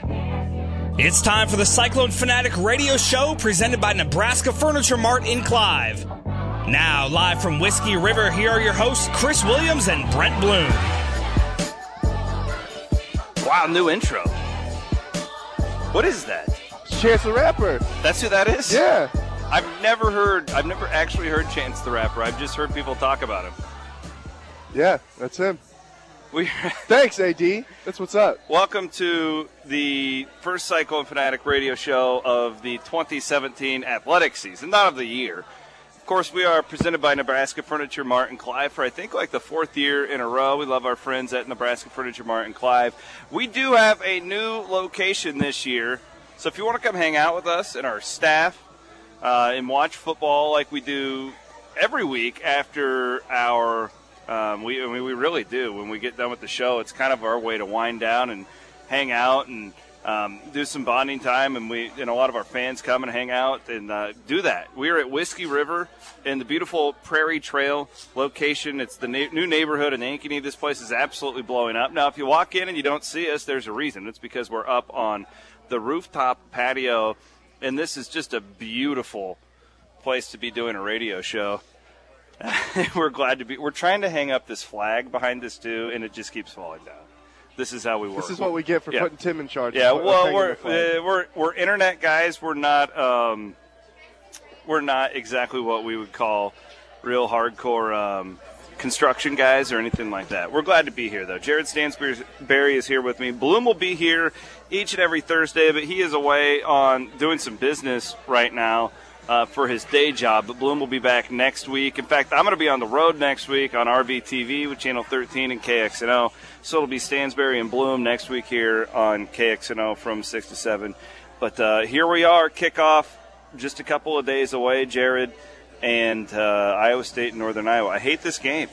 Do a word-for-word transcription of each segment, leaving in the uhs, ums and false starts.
It's time for the Cyclone Fanatic radio show presented by Nebraska Furniture Mart in Clive. Now, live from Whiskey River, here are your hosts, Chris Williams and Brent Bloom. Wow, new intro. What is that? It's Chance the Rapper. That's who that is? Yeah. I've never heard, I've never actually heard Chance the Rapper. I've just heard people talk about him. Yeah, that's him. We Thanks, A D. That's what's up. Welcome to the first Cyclone Fanatic radio show of the twenty seventeen athletic season, not of the year. Of course, we are presented by Nebraska Furniture Mart in Clive for, I think, like the fourth year in a row. We love our friends at Nebraska Furniture Mart in Clive. We do have a new location this year, so if you want to come hang out with us and our staff uh, and watch football like we do every week after our Um, we I mean, we really do. When we get done with the show, it's kind of our way to wind down and hang out and um, do some bonding time. And we and a lot of our fans come and hang out and uh, do that. We are at Whiskey River in the beautiful Prairie Trail location. It's the na- new neighborhood in Ankeny. This place is absolutely blowing up. Now, if you walk in and you don't see us, there's a reason. It's because we're up on the rooftop patio, and this is just a beautiful place to be doing a radio show. We're glad to be. We're trying to hang up this flag behind us too, and it just keeps falling down. This is how we work. This is what we get for yeah. putting Tim in charge. Yeah, of, well, of we're uh, we're we're internet guys. We're not um, we're not exactly what we would call real hardcore um, construction guys or anything like that. We're glad to be here, though. Jared Stansberry is here with me. Bloom will be here each and every Thursday, but he is away on doing some business right now. Uh, for his day job, but Bloom will be back next week. In fact, I'm going to be on the road next week on R V T V with Channel thirteen and K X N O. So it'll be Stansberry and Bloom next week here on K X N O from six to seven. But uh, here we are, kickoff, just a couple of days away, Jared, and uh, Iowa State and Northern Iowa. I hate this game.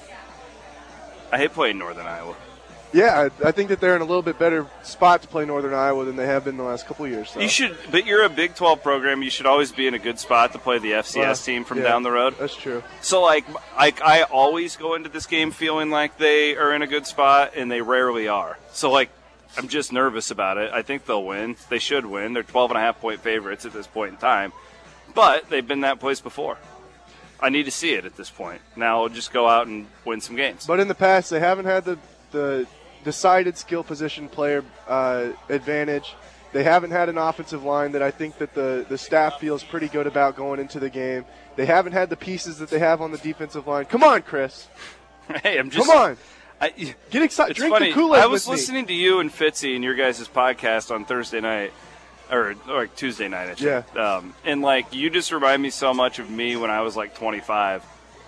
I hate playing Northern Iowa. Yeah, I, I think that they're in a little bit better spot to play Northern Iowa than they have been the last couple of years. So. You should, but you're a Big twelve program. You should always be in a good spot to play the F C S well, team from yeah, down the road. That's true. So, like, I, I always go into this game feeling like they are in a good spot, and they rarely are. So, like, I'm just nervous about it. I think they'll win. They should win. They're twelve and a half point favorites at this point in time. But they've been that place before. I need to see it at this point. Now I'll just go out and win some games. But in the past, they haven't had the the decided skill position player uh, advantage. They haven't had an offensive line that I think that the, the staff feels pretty good about going into the game. They haven't had the pieces that they have on the defensive line. Come on, Chris. Hey, I'm just. Come on. I, Get excited. Drink funny. the Kool-Aid I was with listening me. to you and Fitzy and your guys' podcast on Thursday night, or, or like Tuesday night, I think. Yeah. Um, and, like, you just remind me so much of me when I was, like, twenty-five.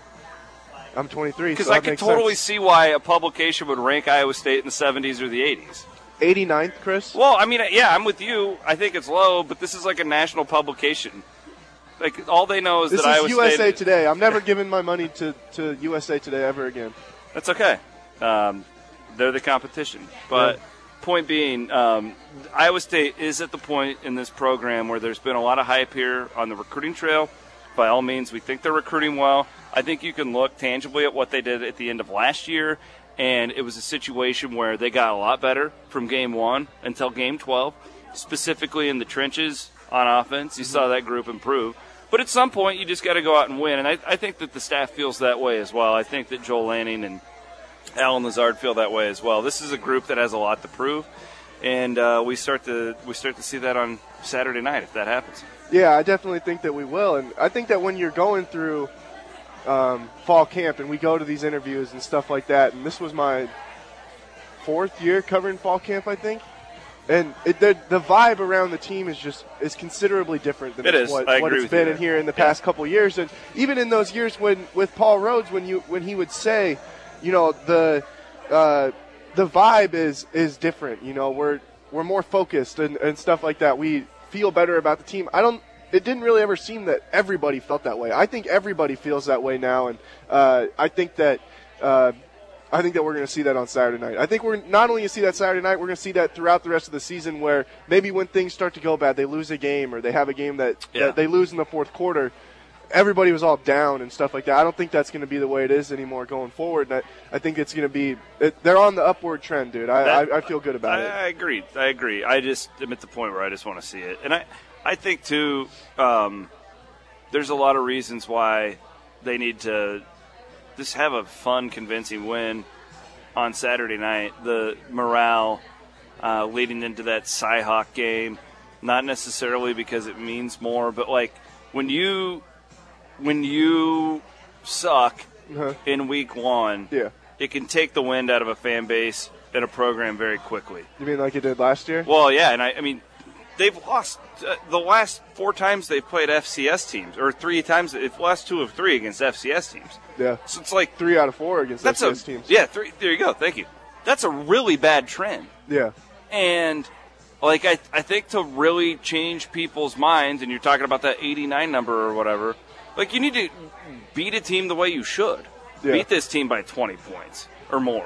I'm twenty-three. Because so I that could makes totally sense. see why a publication would rank Iowa State in the seventies or the eighties. eighty-ninth, Chris? Well, I mean, yeah, I'm with you. I think it's low, but this is like a national publication. Like, all they know is This that is Iowa U S A State. Today. I'm never giving my money to, to U S A Today ever again. That's okay. Um, they're the competition. But Yeah. point being, um, Iowa State is at the point in this program where there's been a lot of hype here on the recruiting trail. By all means, we think they're recruiting well. I think you can look tangibly at what they did at the end of last year, and it was a situation where they got a lot better from game one until game twelve, specifically in the trenches on offense. You saw that group improve. But at some point, you just got to go out and win, and I, I think that the staff feels that way as well. I think that Joel Lanning and Alan Lazard feel that way as well. This is a group that has a lot to prove, and uh, we start to we start to see that on Saturday night if that happens. Yeah, I definitely think that we will. And I think that when you're going through um, fall camp and we go to these interviews and stuff like that, and this was my fourth year covering fall camp, I think, and it, the, the vibe around the team is just is considerably different than It is. what, I what agree it's with you been in there. here in the Yeah. past couple of years. And even in those years when with Paul Rhodes, when you when he would say, you know, the uh, the vibe is is different. You know, we're we're more focused and, and stuff like that. We feel better about the team. I don't. It didn't really ever seem that everybody felt that way. I think everybody feels that way now, and uh, I think that uh, I think that we're going to see that on Saturday night. I think we're not only going to see that Saturday night, we're going to see that throughout the rest of the season. Where maybe when things start to go bad, they lose a game or they have a game that, Yeah. that they lose in the fourth quarter. everybody was all down and stuff like that. I don't think that's going to be the way it is anymore going forward. And I, I think it's going to be it, – they're on the upward trend, dude. I, that, I, I feel good about I, it. I agree. I agree. I just am at the point where I just want to see it. And I, I think, too, um, there's a lot of reasons why they need to just have a fun, convincing win on Saturday night. The morale uh, leading into that Cy-Hawk game, not necessarily because it means more, but, like, when you – When you suck uh-huh. in week one, yeah. it can take the wind out of a fan base and a program very quickly. You mean like it did last year? Well, yeah, and I, I mean, they've lost uh, the last four times they've played F C S teams, or three times, they've lost two of three against F C S teams. Yeah. So it's like three out of four against that's F C S a, teams. Yeah, three, there you go. Thank you. That's a really bad trend. Yeah. And like I, I think to really change people's minds, and you're talking about that eighty-nine number or whatever. Like, you need to beat a team the way you should. Yeah. Beat this team by twenty points or more.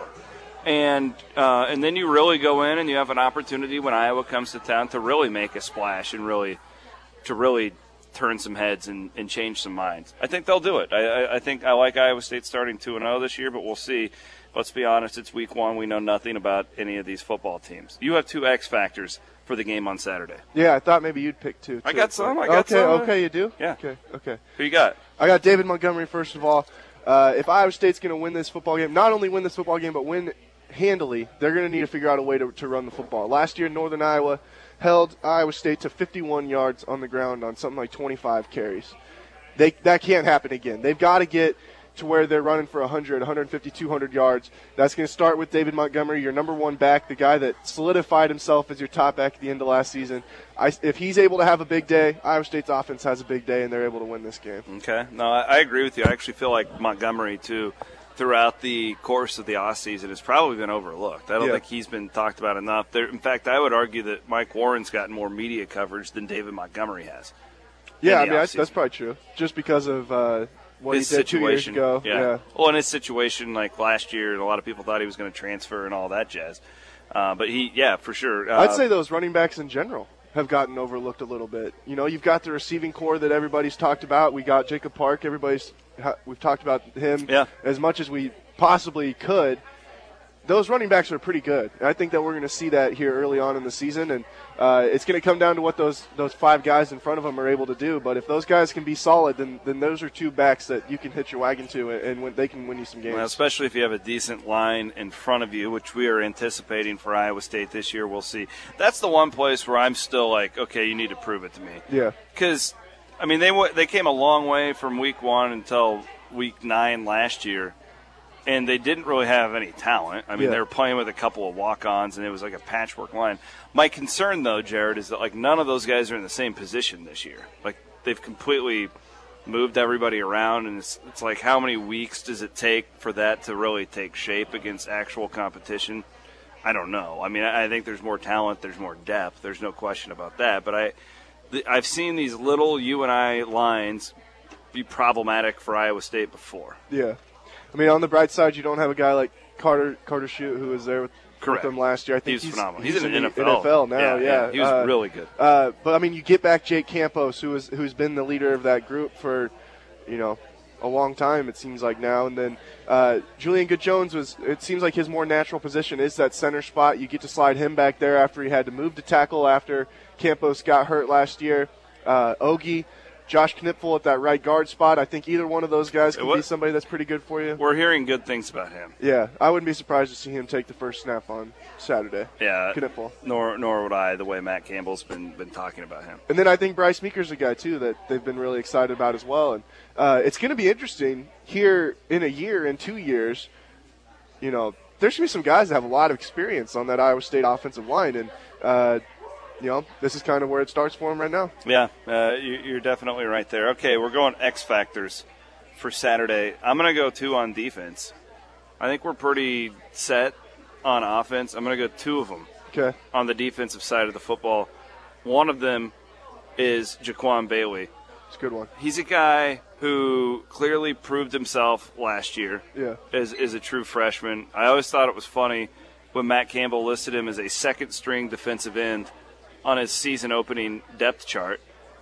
And uh, and then you really go in and you have an opportunity when Iowa comes to town to really make a splash and really to really turn some heads and, and change some minds. I think they'll do it. I, I, I think I like Iowa State starting two and oh this year, but we'll see. Let's be honest, it's week one. We know nothing about any of these football teams. You have two X factors for the game on Saturday. Yeah, I thought maybe you'd pick two. I too. got some. I got okay, some. Okay, you do? Yeah. Okay, okay. Who you got? I got David Montgomery, first of all. Uh, if Iowa State's going to win this football game, not only win this football game, but win handily, they're going to need to figure out a way to, to run the football. Last year, Northern Iowa held Iowa State to fifty-one yards on the ground on something like twenty-five carries. They That can't happen again. They've got to get to where they're running for one hundred, one fifty, two hundred yards. That's going to start with David Montgomery, your number one back, the guy that solidified himself as your top back at the end of last season. I, if he's able to have a big day, Iowa State's offense has a big day, and they're able to win this game. Okay. No, I, I agree with you. I actually feel like Montgomery, too, throughout the course of the offseason has probably been overlooked. I don't yeah. think he's been talked about enough. There, in fact, I would argue that Mike Warren's gotten more media coverage than David Montgomery has. Yeah, I mean, that's, that's probably true. Just because of uh, what his he did situation. two years ago. Yeah. yeah. Well, in his situation, like last year, a lot of people thought he was going to transfer and all that jazz. Uh, but he, yeah, for sure. Uh, I'd say those running backs in general have gotten overlooked a little bit. You know, you've got the receiving core that everybody's talked about. We got Jacob Park. Everybody's we've talked about him yeah. as much as we possibly could. Those running backs are pretty good. And I think that we're going to see that here early on in the season, and uh, it's going to come down to what those those five guys in front of them are able to do. But if those guys can be solid, then then those are two backs that you can hitch your wagon to, and, and when they can win you some games. Well, especially if you have a decent line in front of you, which we are anticipating for Iowa State this year. We'll see. That's the one place where I'm still like, okay, you need to prove it to me. Yeah. Because, I mean, they they came a long way from week one until week nine last year. And they didn't really have any talent. I mean, yeah. they were playing with a couple of walk-ons, and it was like a patchwork line. My concern, though, Jared, is that, like, none of those guys are in the same position this year. Like, they've completely moved everybody around, and it's, it's like, how many weeks does it take for that to really take shape against actual competition? I don't know. I mean, I think there's more talent, there's more depth. There's no question about that. But I, the, I've seen these little you and I lines be problematic for Iowa State before. Yeah. I mean, on the bright side, you don't have a guy like Carter Carter Shute, who was there with, with them last year. I think he's, he's phenomenal. He's, he's in in the the N F L. N F L now. Yeah, yeah, yeah. he was uh, really good. Uh, but I mean, you get back Jake Campos, who is who's been the leader of that group for, you know, a long time. It seems like now, and then uh, Julian Good-Jones was. It seems like his more natural position is that center spot. You get to slide him back there after he had to move to tackle after Campos got hurt last year. Uh, Ogie. Josh Knipfel at that right guard spot. I think either one of those guys can what, be somebody that's pretty good for you. We're hearing good things about him. Yeah, I wouldn't be surprised to see him take the first snap on Saturday. Yeah, Knipfel. Nor nor would I, the way Matt Campbell's been been talking about him. And then I think Bryce Meeker's a guy, too, that they've been really excited about as well. And uh, it's going to be interesting here in a year, in two years, you know, there's going to be some guys that have a lot of experience on that Iowa State offensive line. And, uh, you know, this is kind of where it starts for him right now. Yeah, uh, you, you're definitely right there. Okay, we're going X factors for Saturday. I'm going to go two on defense. I think we're pretty set on offense. I'm going to go two of them okay. on the defensive side of the football. One of them is Jaquan Bailey. It's a good one. He's a guy who clearly proved himself last year yeah. as, as a true freshman. I always thought it was funny when Matt Campbell listed him as a second-string defensive end on his season opening depth chart.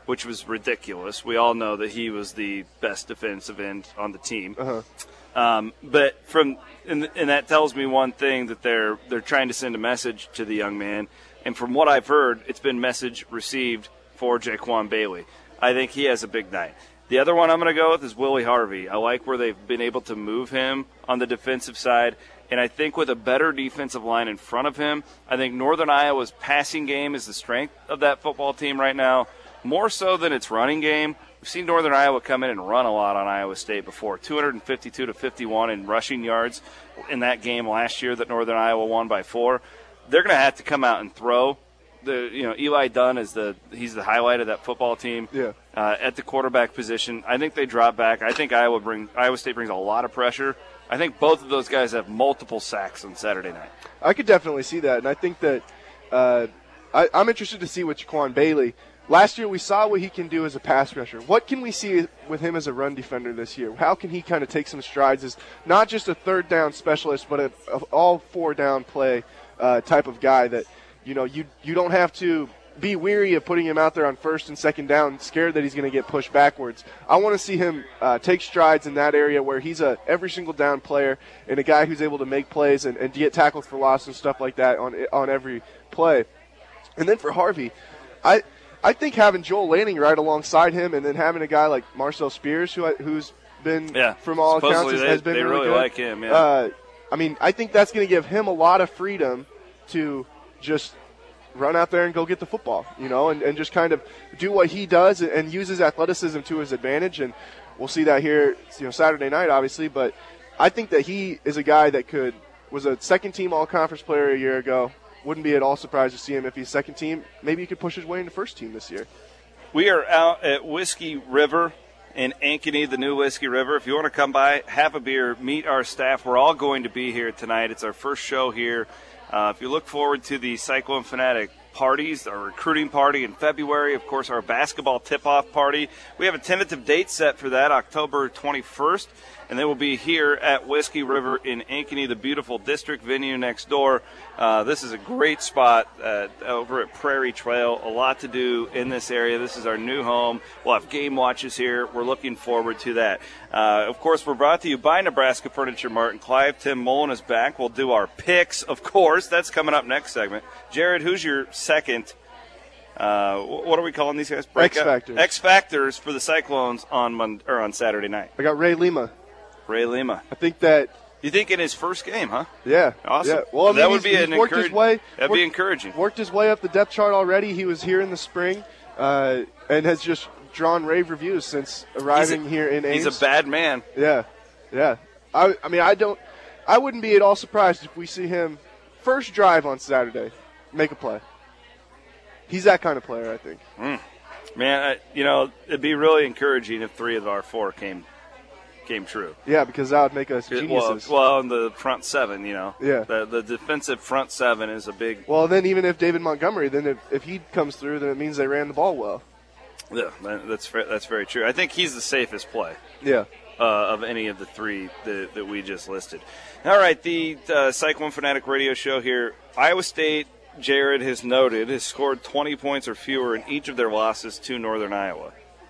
which was ridiculous. We all know that he was the best defensive end on the team. Uh-huh. Um, but from and, and that tells me one thing, that they're they're trying to send a message to the young man. And from what I've heard, it's been message received for Jaquan Bailey. I think he has a big night. The other one I'm going to go with is Willie Harvey. I like where they've been able to move him on the defensive side. And I think with a better defensive line in front of him, I think Northern Iowa's passing game is the strength of that football team right now, more so than its running game. We've seen Northern Iowa come in and run a lot on Iowa State before, two fifty-two to fifty-one in rushing yards in that game last year that Northern Iowa won by four. They're going to have to come out and throw. The you know Eli Dunn is the he's the highlight of that football team. Yeah. Uh, at the quarterback position, I think they drop back. I think Iowa bring Iowa State brings a lot of pressure. I think both of those guys have multiple sacks on Saturday night. I could definitely see that, and I think that uh, I, I'm interested to see what Jaquan Bailey. Last year we saw what he can do as a pass rusher. What can we see with him as a run defender this year? How can he kind of take some strides as not just a third down specialist, but a, a all four down play uh, type of guy that, you know, you you don't have to be weary of putting him out there on first and second down, scared that he's going to get pushed backwards. I want to see him uh, take strides in that area where he's a every single down player and a guy who's able to make plays and, and get tackled for loss and stuff like that on on every play. And then for Harvey, I I think having Joel Lanning right alongside him, and then having a guy like Marcel Spears, who who's been yeah. from all Supposedly accounts they, has been they really, really good. like him. Yeah. Uh, I mean, I think that's going to give him a lot of freedom to just run out there and go get the football, you know, and, and just kind of do what he does and, and use his athleticism to his advantage. And we'll see that here, you know, Saturday night, obviously. But I think that he is a guy that could was a second-team all-conference player a year ago. Wouldn't be at all surprised to see him if he's second team. Maybe he could push his way into first team this year. We are out at Whiskey River in Ankeny, the new Whiskey River. If you want to come by, have a beer, meet our staff. We're all going to be here tonight. It's our first show here. Uh, if you look forward to the Cyclone Fanatic parties, our recruiting party in February, of course, our basketball tip-off party. We have a tentative date set for that, October twenty-first, and they will be here at Whiskey River in Ankeny, the beautiful district venue next door. Uh, this is a great spot uh, over at Prairie Trail. A lot to do in this area. This is our new home. We'll have game watches here. We're looking forward to that. Uh, of course, we're brought to you by Nebraska Furniture Mart and Clive. Tim Mullen is back. We'll do our picks, of course. That's coming up next segment. Jared, who's your second, uh, what are we calling these guys? Breakout? X Factors. X Factors for the Cyclones on Monday, or on Saturday night. I got Ray Lima. Ray Lima. I think that. You think in his first game, huh? Yeah. Awesome. Yeah. Well, I mean, that would be he's an worked his way. That'd worked, be encouraging. Worked his way up the depth chart already. He was here in the spring uh, and has just drawn rave reviews since arriving a, here in Ames. He's a bad man. Yeah. Yeah. I, I mean, I don't. I wouldn't be at all surprised if we see him first drive on Saturday make a play. He's that kind of player, I think. Mm. Man, I, you know, it'd be really encouraging if three of our four came came true. Yeah, because that would make us geniuses. Well, well, on the front seven, you know. Yeah. The, the defensive front seven is a big. Well, then even if David Montgomery, then if, if he comes through, then it means they ran the ball well. Yeah, that's that's very true. I think he's the safest play. Yeah. Uh, of any of the three that, that we just listed. All right, the uh, Cyclone Fanatic radio show here. Iowa State, Jared has noted, has scored twenty points or fewer in each of their losses to Northern Iowa.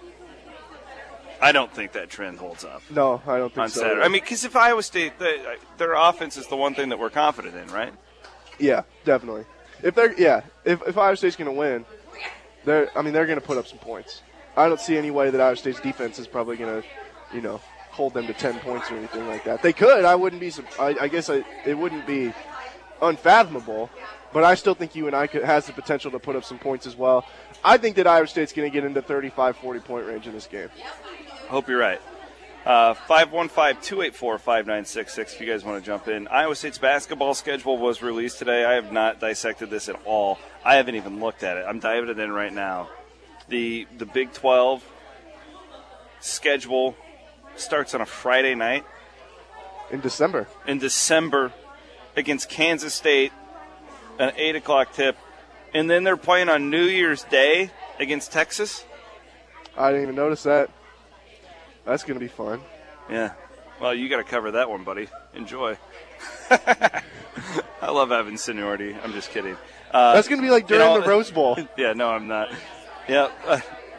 I don't think that trend holds up. No, I don't think on so. Saturday. I mean, because if Iowa State, they, their offense is the one thing that we're confident in, right? Yeah, definitely. If they're yeah, if if Iowa State's going to win, they're I mean they're going to put up some points. I don't see any way that Iowa State's defense is probably going to, you know, hold them to ten points or anything like that. They could. I wouldn't be. I, I guess I, it wouldn't be unfathomable. But I still think U N I could, has the potential to put up some points as well. I think that Iowa State's going to get into thirty-five, forty point range in this game. Hope you're right. Uh, five one five, two eight four, five nine six six if you guys want to jump in. Iowa State's basketball schedule was released today. I have not dissected this at all. I haven't even looked at it. I'm diving it in right now. The the Big twelve schedule starts on a Friday night. In December. In December against Kansas State, an eight o'clock tip. And then they're playing on New Year's Day against Texas. I didn't even notice that. That's going to be fun. Yeah. Well, you got to cover that one, buddy. Enjoy. I love having seniority. I'm just kidding. Uh, That's going to be like during you know, the Rose Bowl. Yeah, no, I'm not. Yeah. Uh,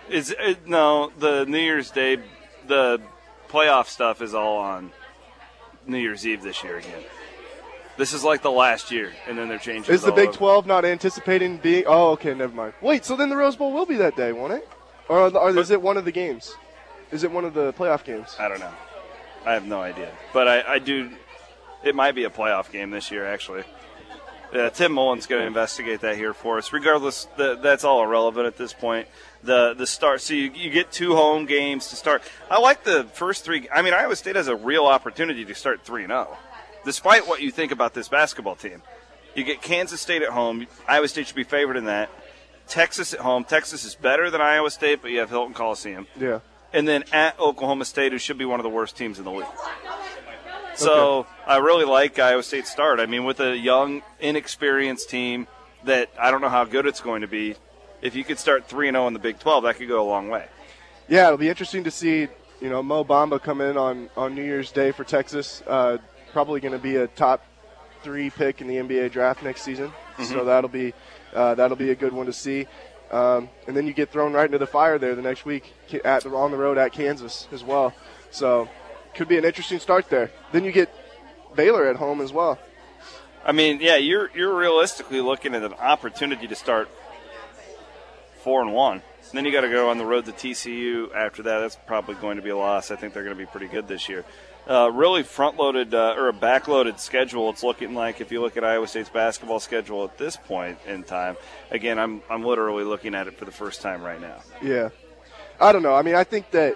Is it, no, the New Year's Day, the playoff stuff is all on New Year's Eve this year again. This is like the last year, and then they're changing. Is the all Big over. twelve not anticipating being? Oh, okay, never mind. Wait, so then the Rose Bowl will be that day, won't it? Or, or is it one of the games? Is it one of the playoff games? I don't know. I have no idea. But I, I do. It might be a playoff game this year, actually. Yeah, Tim Mullen's going to investigate that here for us. Regardless, the, that's all irrelevant at this point. The the start. So you, you get two home games to start. I like the first three. I mean, Iowa State has a real opportunity to start three and zero. Despite what you think about this basketball team, you get Kansas State at home. Iowa State should be favored in that. Texas at home. Texas is better than Iowa State, but you have Hilton Coliseum. Yeah. And then at Oklahoma State, who should be one of the worst teams in the league. So okay. I really like Iowa State's start. I mean, with a young, inexperienced team that I don't know how good it's going to be, if you could start three and oh in the Big twelve, that could go a long way. Yeah, it'll be interesting to see, you know, Mo Bamba come in on, on New Year's Day for Texas. Uh, probably going to be a top three pick in the N B A draft next season. Mm-hmm. So that'll be uh, that'll be a good one to see. Um, and then you get thrown right into the fire there the next week at the, on the road at Kansas as well. So could be an interesting start there. Then you get Baylor at home as well. I mean, yeah, you're you're realistically looking at an opportunity to start four and one. And then you got to go on the road to T C U after that. That's probably going to be a loss. I think they're going to be pretty good this year. Uh, really front-loaded uh, or a back-loaded schedule. It's looking like if you look at Iowa State's basketball schedule at this point in time. Again, I'm I'm literally looking at it for the first time right now. Yeah, I don't know. I mean, I think that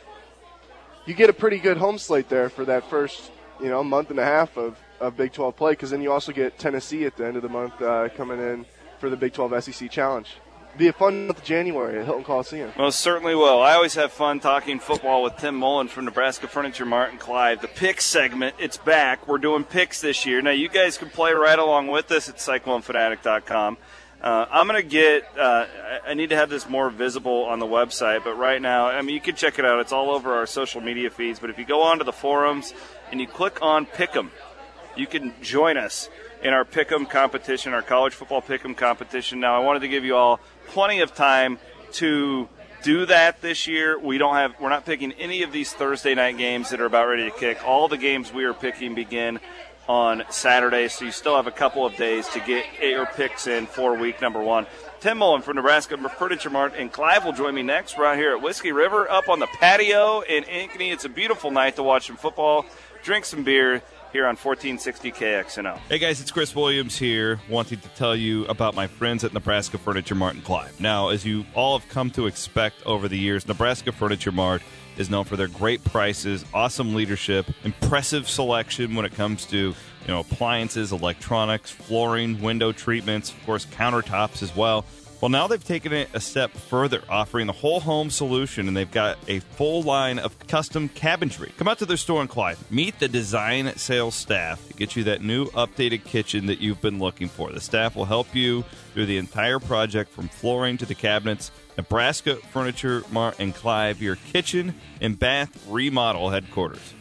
you get a pretty good home slate there for that first, you know, month and a half of, of Big twelve play, because then you also get Tennessee at the end of the month uh, coming in for the Big twelve S E C Challenge. Be a fun month of January at Hilton Coliseum. Most certainly will. I always have fun talking football with Tim Mullen from Nebraska Furniture Mart and Clive. The picks segment, it's back. We're doing picks this year. Now, you guys can play right along with us at cyclone fanatic dot com. Uh, I'm going to get uh, – I need to have this more visible on the website, but right now, I mean, you can check it out. It's all over our social media feeds. But if you go onto the forums and you click on Pick'em, you can join us in our Pick'em competition, our college football Pick'em competition. Now, I wanted to give you all plenty of time to do that this year. We don't have, we're not picking any of these Thursday night games that are about ready to kick. All the games we are picking begin on Saturday, so you still have a couple of days to get your picks in for week number one. Tim Mullen from Nebraska Furniture Mart and Clive will join me next right here at Whiskey River up on the patio in Ankeny. It's a beautiful night to watch some football, drink some beer here on fourteen sixty K X N O. Hey guys, it's Chris Williams here, wanting to tell you about my friends at Nebraska Furniture Mart and Clive. Now, as you all have come to expect over the years, Nebraska Furniture Mart is known for their great prices, awesome leadership, impressive selection when it comes to, you know, appliances, electronics, flooring, window treatments, of course, countertops as well. Well, now they've taken it a step further, offering the whole home solution, and they've got a full line of custom cabinetry. Come out to their store in Clive. Meet the design sales staff to get you that new updated kitchen that you've been looking for. The staff will help you through the entire project, from flooring to the cabinets. Nebraska Furniture Mart and Clive, your kitchen and bath remodel headquarters.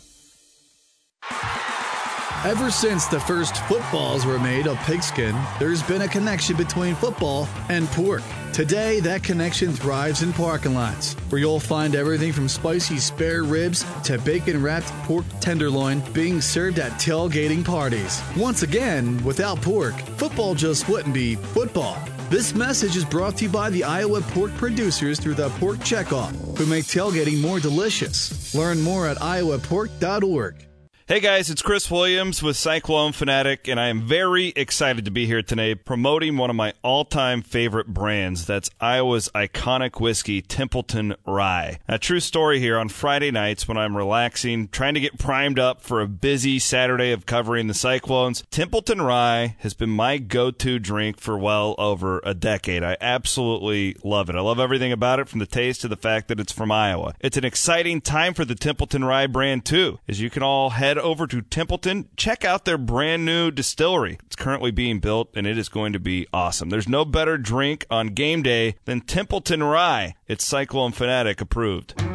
Ever since the first footballs were made of pigskin, there's been a connection between football and pork. Today, that connection thrives in parking lots, where you'll find everything from spicy spare ribs to bacon-wrapped pork tenderloin being served at tailgating parties. Once again, without pork, football just wouldn't be football. This message is brought to you by the Iowa pork producers through the Pork Checkoff, who make tailgating more delicious. Learn more at iowa pork dot org. Hey guys, it's Chris Williams with Cyclone Fanatic, and I am very excited to be here today promoting one of my all-time favorite brands. That's Iowa's iconic whiskey, Templeton Rye. A true story here. On Friday nights when I'm relaxing, trying to get primed up for a busy Saturday of covering the Cyclones, Templeton Rye has been my go-to drink for well over a decade. I absolutely love it. I love everything about it, from the taste to the fact that it's from Iowa. It's an exciting time for the Templeton Rye brand, too, as you can all head over to Templeton, check out their brand new distillery. It's currently being built, and it is going to be awesome. There's no better drink on game day than Templeton Rye. It's Cyclone Fanatic approved. Pour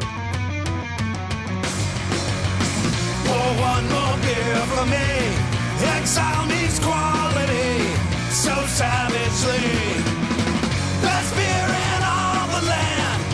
one more beer for me. Exile means quality so savagely. Best beer in all the land.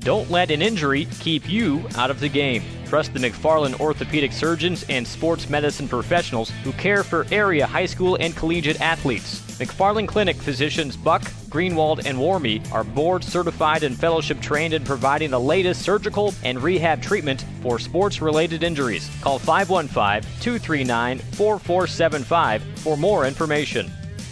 Don't let an injury keep you out of the game. Trust the McFarland orthopedic surgeons and sports medicine professionals who care for area high school and collegiate athletes. McFarland Clinic physicians Buck, Greenwald, and Warmy are board certified and fellowship trained in providing the latest surgical and rehab treatment for sports-related injuries. Call five one five, two three nine, four four seven five for more information.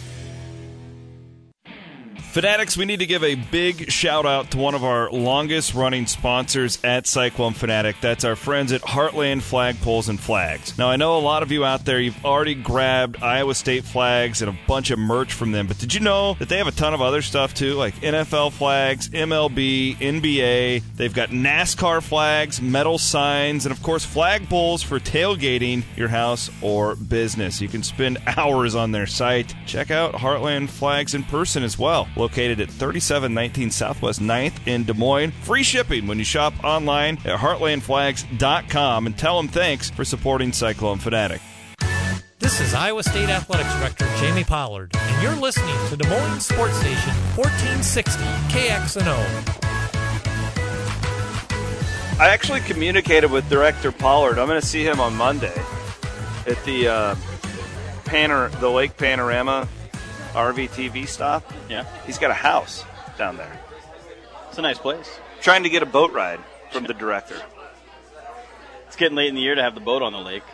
Fanatics, we need to give a big shout out to one of our longest running sponsors at Cyclone Fanatic. That's our friends at Heartland Flagpoles and Flags. Now, I know a lot of you out there, you've already grabbed Iowa State flags and a bunch of merch from them, but did you know that they have a ton of other stuff too, like N F L flags, M L B, N B A. They've got NASCAR flags, metal signs, and of course flagpoles for tailgating your house or business. You can spend hours on their site. Check out Heartland Flags in person as well. Located at thirty-seven nineteen Southwest ninth in Des Moines. Free shipping when you shop online at heartland flags dot com, and tell them thanks for supporting Cyclone Fanatic. This is Iowa State Athletics Director Jamie Pollard, and you're listening to Des Moines Sports Station fourteen sixty K X N O. I actually communicated with Director Pollard. I'm going to see him on Monday at the uh, Panor- the Lake Panorama R V T V stop. Yeah. He's got a house down there. It's a nice place. Trying to get a boat ride from the director. It's getting late in the year to have the boat on the lake.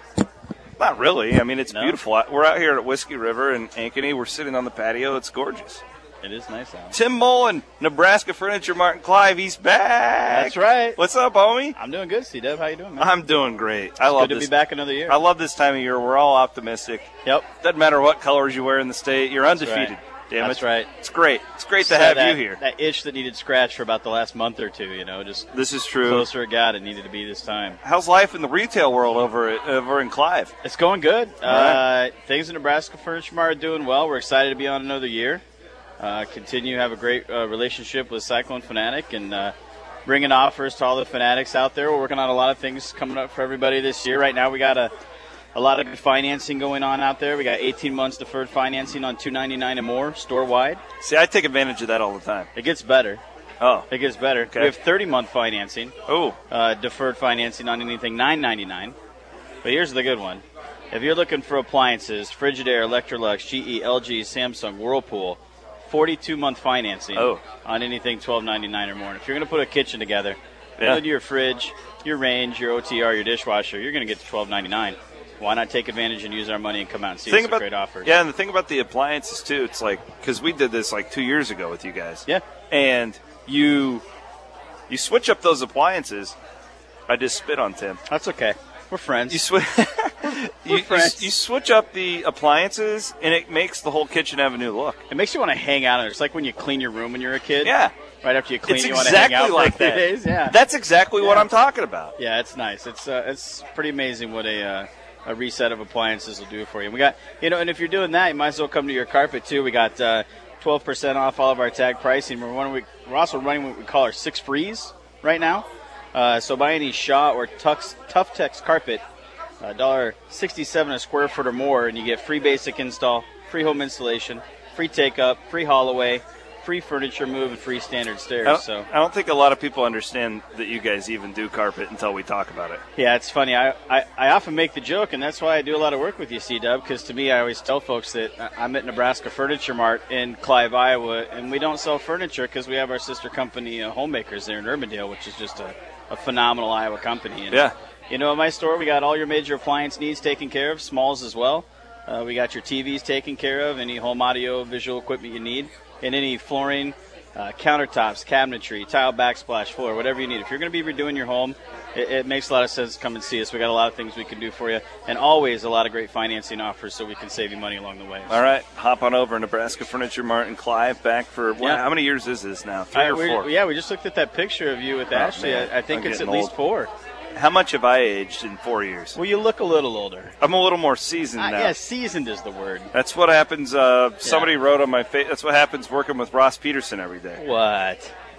Not really. I mean, it's No? beautiful. We're out here at Whiskey River in Ankeny. We're sitting on the patio. It's gorgeous. It is nice out. Tim Mullen, Nebraska Furniture, Martin Clive. He's back. That's right. What's up, homie? I'm doing good, C-Dub. How you doing, man? I'm doing great. I It's love good to this. be back another year. I love this time of year. We're all optimistic. Yep. Doesn't matter what colors you wear in the state. You're That's undefeated. right. Damn That's it. right. It's great. It's great to So have that, you here. That itch that needed scratch for about the last month or two, you know, just This is true. closer it got, it needed to be this time. How's life in the retail world over at, over in Clive? It's going good. All right. Uh, things in Nebraska Furniture Mart are doing well. We're excited to be on another year. Uh, continue to have a great uh, relationship with Cyclone Fanatic and uh, bringing offers to all the fanatics out there. We're working on a lot of things coming up for everybody this year. Right now we got a, a lot of good financing going on out there. We got eighteen months deferred financing on two ninety-nine and more store-wide. See, I take advantage of that all the time. It gets better. Oh. It gets better. Okay. We have thirty-month financing. Oh. Uh, deferred financing on anything nine ninety-nine. But here's the good one. If you're looking for appliances, Frigidaire, Electrolux, G E, L G, Samsung, Whirlpool, forty-two month financing Oh. on anything twelve ninety-nine or more. And if you're going to put a kitchen together, Yeah. include your fridge, your range, your O T R, your dishwasher, you're going to get to twelve ninety-nine. Why not take advantage and use our money and come out and see Think some about, great offers? Yeah, and the thing about the appliances, too, it's like, because we did this like two years ago with you guys. Yeah. And you you switch up those appliances. I just spit on Tim. That's okay. We're friends. You, swi- you, you, friends. you switch up the appliances, and it makes the whole kitchen have a new look. It makes you want to hang out in it. It's like when you clean your room when you're a kid. Yeah. Right after you clean, It's you want to hang exactly out like for a that. few days. Yeah. That's exactly what Yeah. I'm talking about. Yeah, it's nice. It's uh, it's pretty amazing what a uh, a reset of appliances will do for you. And we got, you know, and if you're doing that, you might as well come to your carpet too. We got uh, twelve percent off all of our tag pricing. We're running, we're also running what we call our six frees right now. Uh, so buy any Shaw or Tux, Tough Tex carpet, one dollar sixty-seven a square foot or more, and you get free basic install, free home installation, free take up, free haul away, free furniture move, and free standard I stairs. don't, So I don't think a lot of people understand that you guys even do carpet until we talk about it. yeah, it's funny. I, I, I often make the joke, and that's why I do a lot of work with you, C-Dub, because to me, I always tell folks that I'm at Nebraska Furniture Mart in Clive, Iowa, and we don't sell furniture because we have our sister company, uh, Homemakers, there in Urbandale, which is just a, a phenomenal Iowa company. And, Yeah. you know, at my store, we got all your major appliance needs taken care of, smalls as well. Uh, we got your T Vs taken care of, any home audio, visual equipment you need, and any flooring, uh, countertops, cabinetry, tile backsplash floor, whatever you need. If you're going to be redoing your home, it, it makes a lot of sense to come and see us. We got a lot of things we can do for you, and always a lot of great financing offers so we can save you money along the way. All right, hop on over. Nebraska Furniture Mart in Clive, back for what, Yeah. how many years is this now? Three Uh, or we're- four? Yeah, we just looked at that picture of you with Oh, Ashley. man. I, I think I'm it's at getting least old. four. How much have I aged in four years? Well, you look a little older. I'm a little more seasoned Uh, now. yeah, seasoned is the word. That's what happens. Uh, somebody wrote on my face. That's what happens working with Ross Peterson every day. What?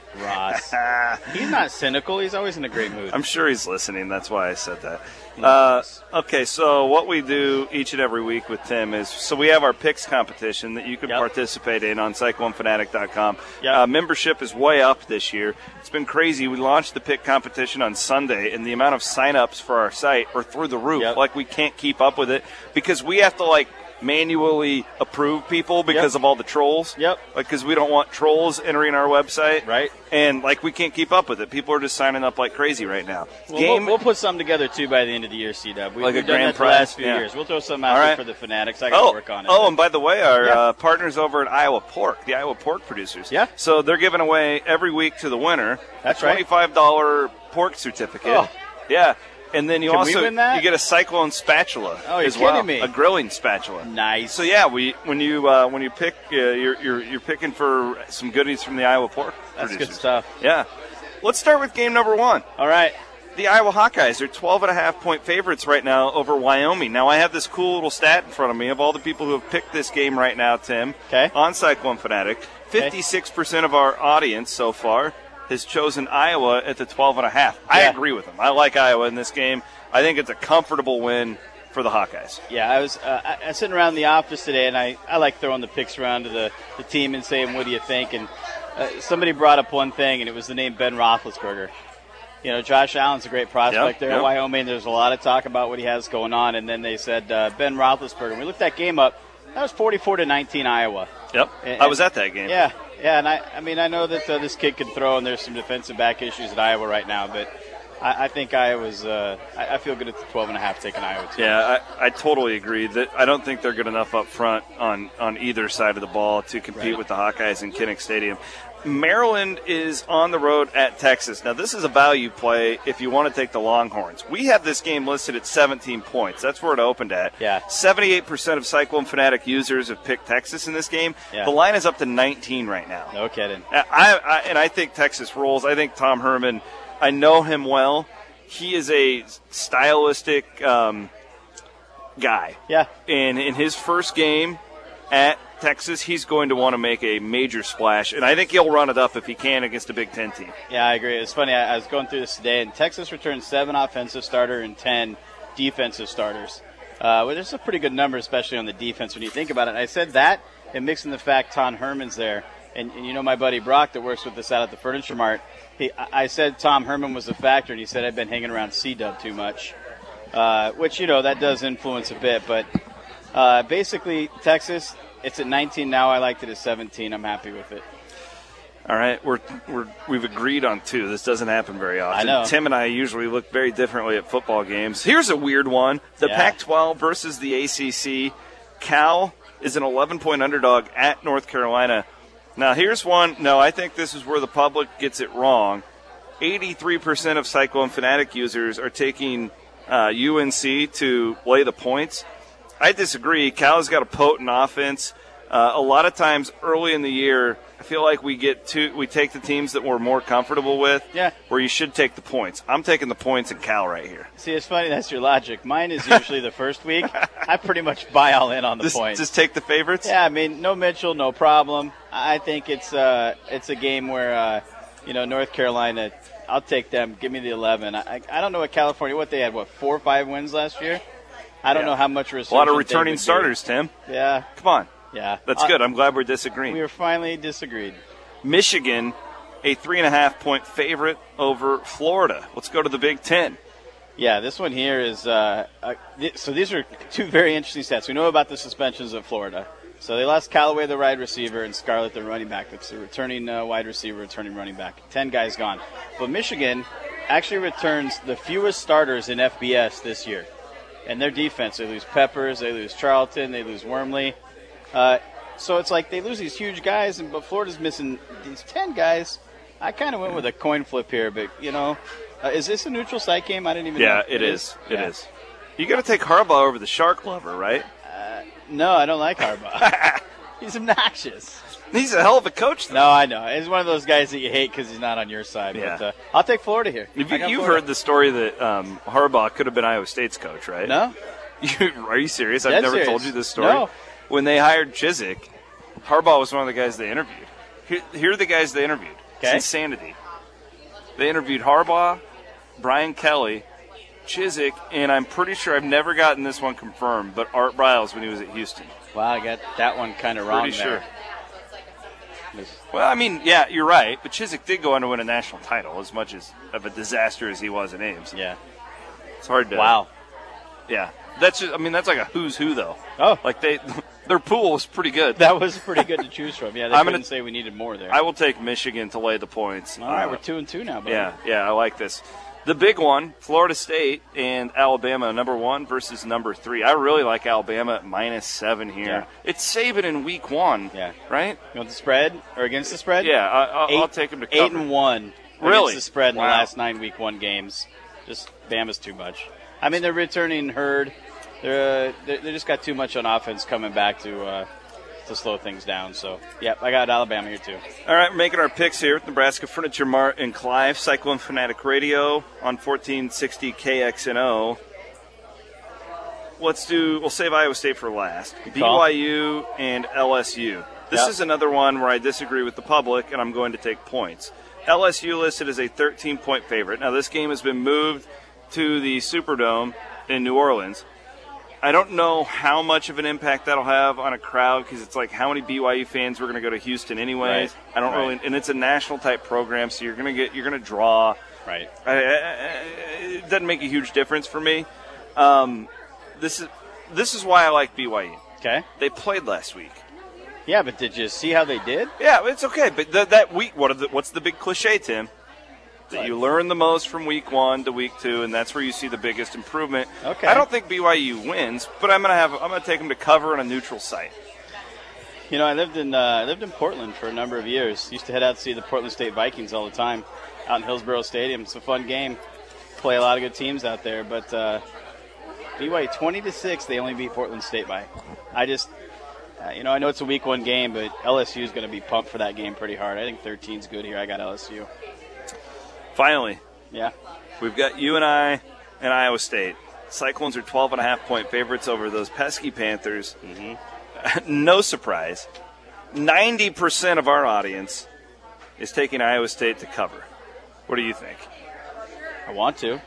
Ross. He's not cynical. He's always in a great mood. I'm sure he's listening. That's why I said that. Uh, okay, so what we do each and every week with Tim is, so we have our picks competition that you can Yep. participate in on cyclone fanatic dot com. Yep. Uh, membership is way up this year. It's been crazy. We launched the pick competition on Sunday, and the amount of sign-ups for our site are through the roof. Yep. Like, we can't keep up with it because we have to, like, manually approve people because Yep. of all the trolls. Yep. Like, because we don't want trolls entering our website. Right. And, like, we can't keep up with it. People are just signing up like crazy right now. Well, Game. we'll, we'll put something together, too, by the end of the year, C-Dub. We, Like a we've done grand that the prize, last few yeah. years. We'll throw something out All there right. for the Fanatics. I got to Oh, work on it. oh, and by the way, our Yeah. uh, partners over at Iowa Pork, the Iowa Pork producers. Yeah. So they're giving away every week to the winner That's a right. twenty-five dollars pork certificate. Oh. Yeah. And then you Can we also win that? you get a Cyclone spatula Oh, you're as well, kidding me. a grilling spatula. Nice. So yeah, we when you uh, when you pick, uh, you're, you're you're picking for some goodies from the Iowa Pork That's producers. good stuff. Yeah. Let's start with game number one. All right. The Iowa Hawkeyes are twelve and a half point favorites right now over Wyoming. Now, I have this cool little stat in front of me of all the people who have picked this game right now, Tim, Okay. on Cyclone Fanatic. fifty-six percent of our audience so far has chosen Iowa at the twelve and a half. I Yeah. agree with them. I like Iowa in this game. I think it's a comfortable win for the Hawkeyes. Yeah, I was uh, I, I was sitting around the office today, and I, I like throwing the picks around to the, the team and saying, what do you think? And uh, somebody brought up one thing, and it was the name Ben Roethlisberger. You know, Josh Allen's a great prospect Yep, there yep. in Wyoming. There's a lot of talk about what he has going on, and then they said uh, Ben Roethlisberger. We looked that game up. That was forty-four to nineteen Iowa. Yep. And- I was at that game. Yeah, yeah, and I, I mean, I know that uh, this kid can throw, and there's some defensive back issues at Iowa right now, but I, I think Iowa's. Uh, I, I feel good at the twelve and a half taking Iowa too. Yeah, I, I totally agree. That I don't think they're good enough up front on, on either side of the ball to compete Right. with the Hawkeyes in Kinnick Stadium. Maryland is on the road at Texas. Now, this is a value play if you want to take the Longhorns. We have this game listed at seventeen points. That's where it opened at. Yeah. seventy-eight percent of Cyclone Fanatic users have picked Texas in this game. Yeah. The line is up to nineteen right now. No kidding. I, I, and I think Texas rolls. I think Tom Herman, I know him well. He is a stylistic um, guy. Yeah. And in his first game at Texas, he's going to want to make a major splash. And I think he'll run it up if he can against a Big Ten team. Yeah, I agree. It's funny. I, I was going through this today, and Texas returned seven offensive starter and ten defensive starters, uh, which is a pretty good number, especially on the defense when you think about it. I said that, and mixing the fact Tom Herman's there, and, and you know my buddy Brock that works with us out at the Furniture Mart. He, I I said Tom Herman was a factor, and he said I've been hanging around C-Dub too much, uh, which you know that does influence a bit. But uh, basically, Texas. It's at nineteen now. I liked it at seventeen. I'm happy with it. All right, we're, we're we've agreed on two. This doesn't happen very often. I know. Tim and I usually look very differently at football games. Here's a weird one: the Yeah. Pac twelve versus the A C C. Cal is an eleven point underdog at North Carolina. Now, here's one. No, I think this is where the public gets it wrong. eighty-three percent of Cyclone Fanatic users are taking uh, U N C to lay the points. I disagree. Cal's got a potent offense. Uh, a lot of times early in the year, I feel like we get to we take the teams that we're more comfortable with. Yeah. Where you should take the points. I'm taking the points in Cal right here. See, it's funny. That's your logic. Mine is usually the first week. I pretty much buy all in on the Just, points. just take the favorites. Yeah, I mean, no Mitchell, no problem. I think it's uh, it's a game where uh, you know North Carolina. I'll take them. Give me the eleven. I I don't know what California. What they had. What four or five wins last year? I don't Yeah. know how much A resurgence lot of they returning would do. starters, Tim. Yeah, Come on. yeah. That's Uh, good. I'm glad we're disagreeing. We were finally disagreed. Michigan, a three and a half point favorite over Florida. Let's go to the Big Ten. Yeah, this one here is uh, uh, th- so. These are two very interesting stats. We know about the suspensions of Florida. So they lost Callaway, the wide receiver, and Scarlett, the running back. That's the returning uh, wide receiver, returning running back. Ten guys gone. But Michigan actually returns the fewest starters in F B S this year. And their defense, they lose Peppers, they lose Charlton, they lose Wormley. Uh, so it's like they lose these huge guys, and but Florida's missing these ten guys. I kind of went with a coin flip here, but, you know, uh, is this a neutral site game? I didn't even Yeah, know. it is. It Yeah. is. You got to take Harbaugh over the Shark Lover, right? No, I don't like Harbaugh. He's obnoxious. He's a hell of a coach, though. No, I know. He's one of those guys that you hate because he's not on your side. Yeah. But uh, I'll take Florida here. Have I you, got you've Florida. heard the story that um, Harbaugh could have been Iowa State's coach, right? No? You, are you serious? I've Dead never serious. told you this story. No. When they hired Chizik, Harbaugh was one of the guys they interviewed. Here, here are the guys they interviewed: It's Okay. insanity. They interviewed Harbaugh, Brian Kelly, Chizik, and I'm pretty sure I've never gotten this one confirmed, but Art Briles when he was at Houston. Wow, I got that one kind of wrong Pretty there. sure. Well, I mean, yeah, you're right, but Chizik did go on to win a national title as much as of a disaster as he was in Ames. Yeah. It's hard to. Wow. Yeah. That's just, I mean, that's like a who's who, though. Oh. Like, they, their pool was pretty good. That was pretty good to choose from. Yeah, they I'm couldn't gonna, say we needed more there. I will take Michigan to lay the points. All right, uh, we're two and two now, buddy. Yeah, yeah, I like this. The big one, Florida State and Alabama, number one versus number three. I really like Alabama at minus seven here. Yeah. It's Saban in week one, Yeah. right? You want the spread or against the spread? Yeah, I, I'll, Eight, I'll take them to cover. Eight and one. Really? Against the spread in Wow. the last nine week one games. Just Bama's too much. I mean, they're returning Hurd. They're, uh, they they just got too much on offense coming back to uh, to slow things down. So, yep, I got Alabama here too. All right, we're making our picks here with Nebraska Furniture Mart and Clive, Cyclone Fanatic Radio on fourteen sixty K X N O. Let's do, we'll save Iowa State for last. Good B call. Y U and L S U. This Yep. is another one where I disagree with the public, and I'm going to take points. L S U listed as a thirteen-point favorite. Now, this game has been moved to the Superdome in New Orleans. I don't know how much of an impact that'll have on a crowd because it's like how many B Y U fans were going to go to Houston anyways. Right. I don't Right. really, and it's a national type program, so you're going to get you're going to draw. Right. I, I, I, it doesn't make a huge difference for me. Um, this is this is why I like B Y U. Okay. They played last week. Yeah, but did you see how they did? Yeah, it's okay. But th- that week, what are the, what's the big cliche, Tim? That you learn the most from week one to week two, and that's where you see the biggest improvement. Okay. I don't think B Y U wins, but I'm gonna have I'm gonna take them to cover on a neutral site. You know, I lived in uh, I lived in Portland for a number of years. Used to head out to see the Portland State Vikings all the time, out in Hillsborough Stadium. It's a fun game. Play a lot of good teams out there, but uh, B Y U twenty to six, they only beat Portland State by. I just, uh, you know, I know it's a week one game, but L S U is going to be pumped for that game pretty hard. I think thirteen's good here. I got L S U. Finally, Yeah. we've got you and I and Iowa State. Cyclones are twelve and a half point favorites over those pesky Panthers. Mm-hmm. No surprise. ninety percent of our audience is taking Iowa State to cover. What do you think? I want to.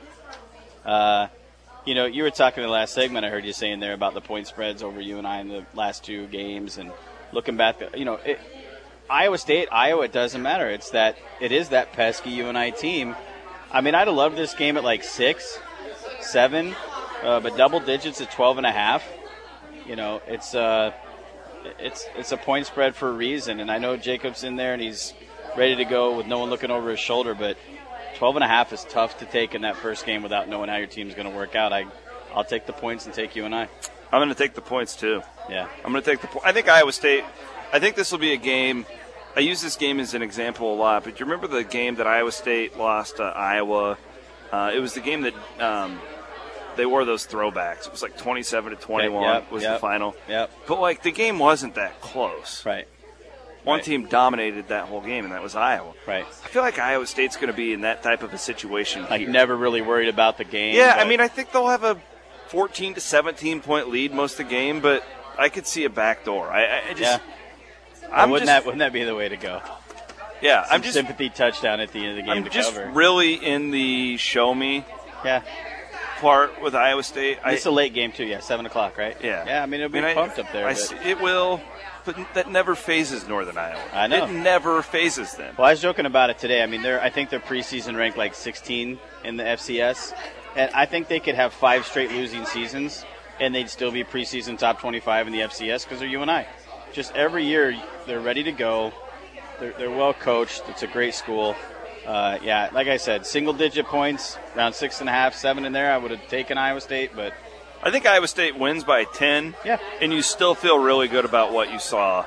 Uh, you know, you were talking in the last segment. I heard you saying there about the point spreads over you and I in the last two games, and looking back, you know, it, Iowa State, Iowa, it doesn't matter. It's that it is that pesky U N I team. I mean, I'd have loved this game at like six, seven, uh, but double digits at twelve and a half. You know, it's uh, it's it's a point spread for a reason. And I know Jacob's in there and he's ready to go with no one looking over his shoulder, but twelve and a half is tough to take in that first game without knowing how your team's going to work out. I, I'll take the points and take U N I. I'm going to take the points too. Yeah. I'm going to take the point. I think Iowa State, I think this will be a game. I use this game as an example a lot, but do you remember the game that Iowa State lost to Iowa? Uh, it was the game that um, they wore those throwbacks. It was like twenty-seven to twenty-one Yep, was yep, the final. Yep. But, like, the game wasn't that close. Right. One Right. team dominated that whole game, and that was Iowa. Right. I feel like Iowa State's going to be in that type of a situation Like here. never really worried about the game. Yeah, but- I mean, I think they'll have a fourteen to seventeen point lead most of the game, but I could see a backdoor. I, I I just, Yeah. I'm wouldn't just, that wouldn't that be the way to go? yeah, Some I'm just, sympathy touchdown at the end of the game I'm to just cover. really in the show me Yeah. part with Iowa State. I, It's a late game too. Yeah, seven o'clock, right? yeah, Yeah. I mean, it'll be I mean, I- pumped up there. I but- see- it will, but that never phases Northern Iowa. I know. It never phases them. Well, I was joking about it today. I mean, they're I think they're preseason ranked like sixteen in the F C S, and I think they could have five straight losing seasons, and they'd still be preseason top twenty-five in the F C S because they're U N I. Just every year they're ready to go. They're, they're well coached. It's a great school. Uh, yeah, like I said, single digit points, around six and a half, seven in there. I would have taken Iowa State, but I think Iowa State wins by ten. Yeah. And you still feel really good about what you saw.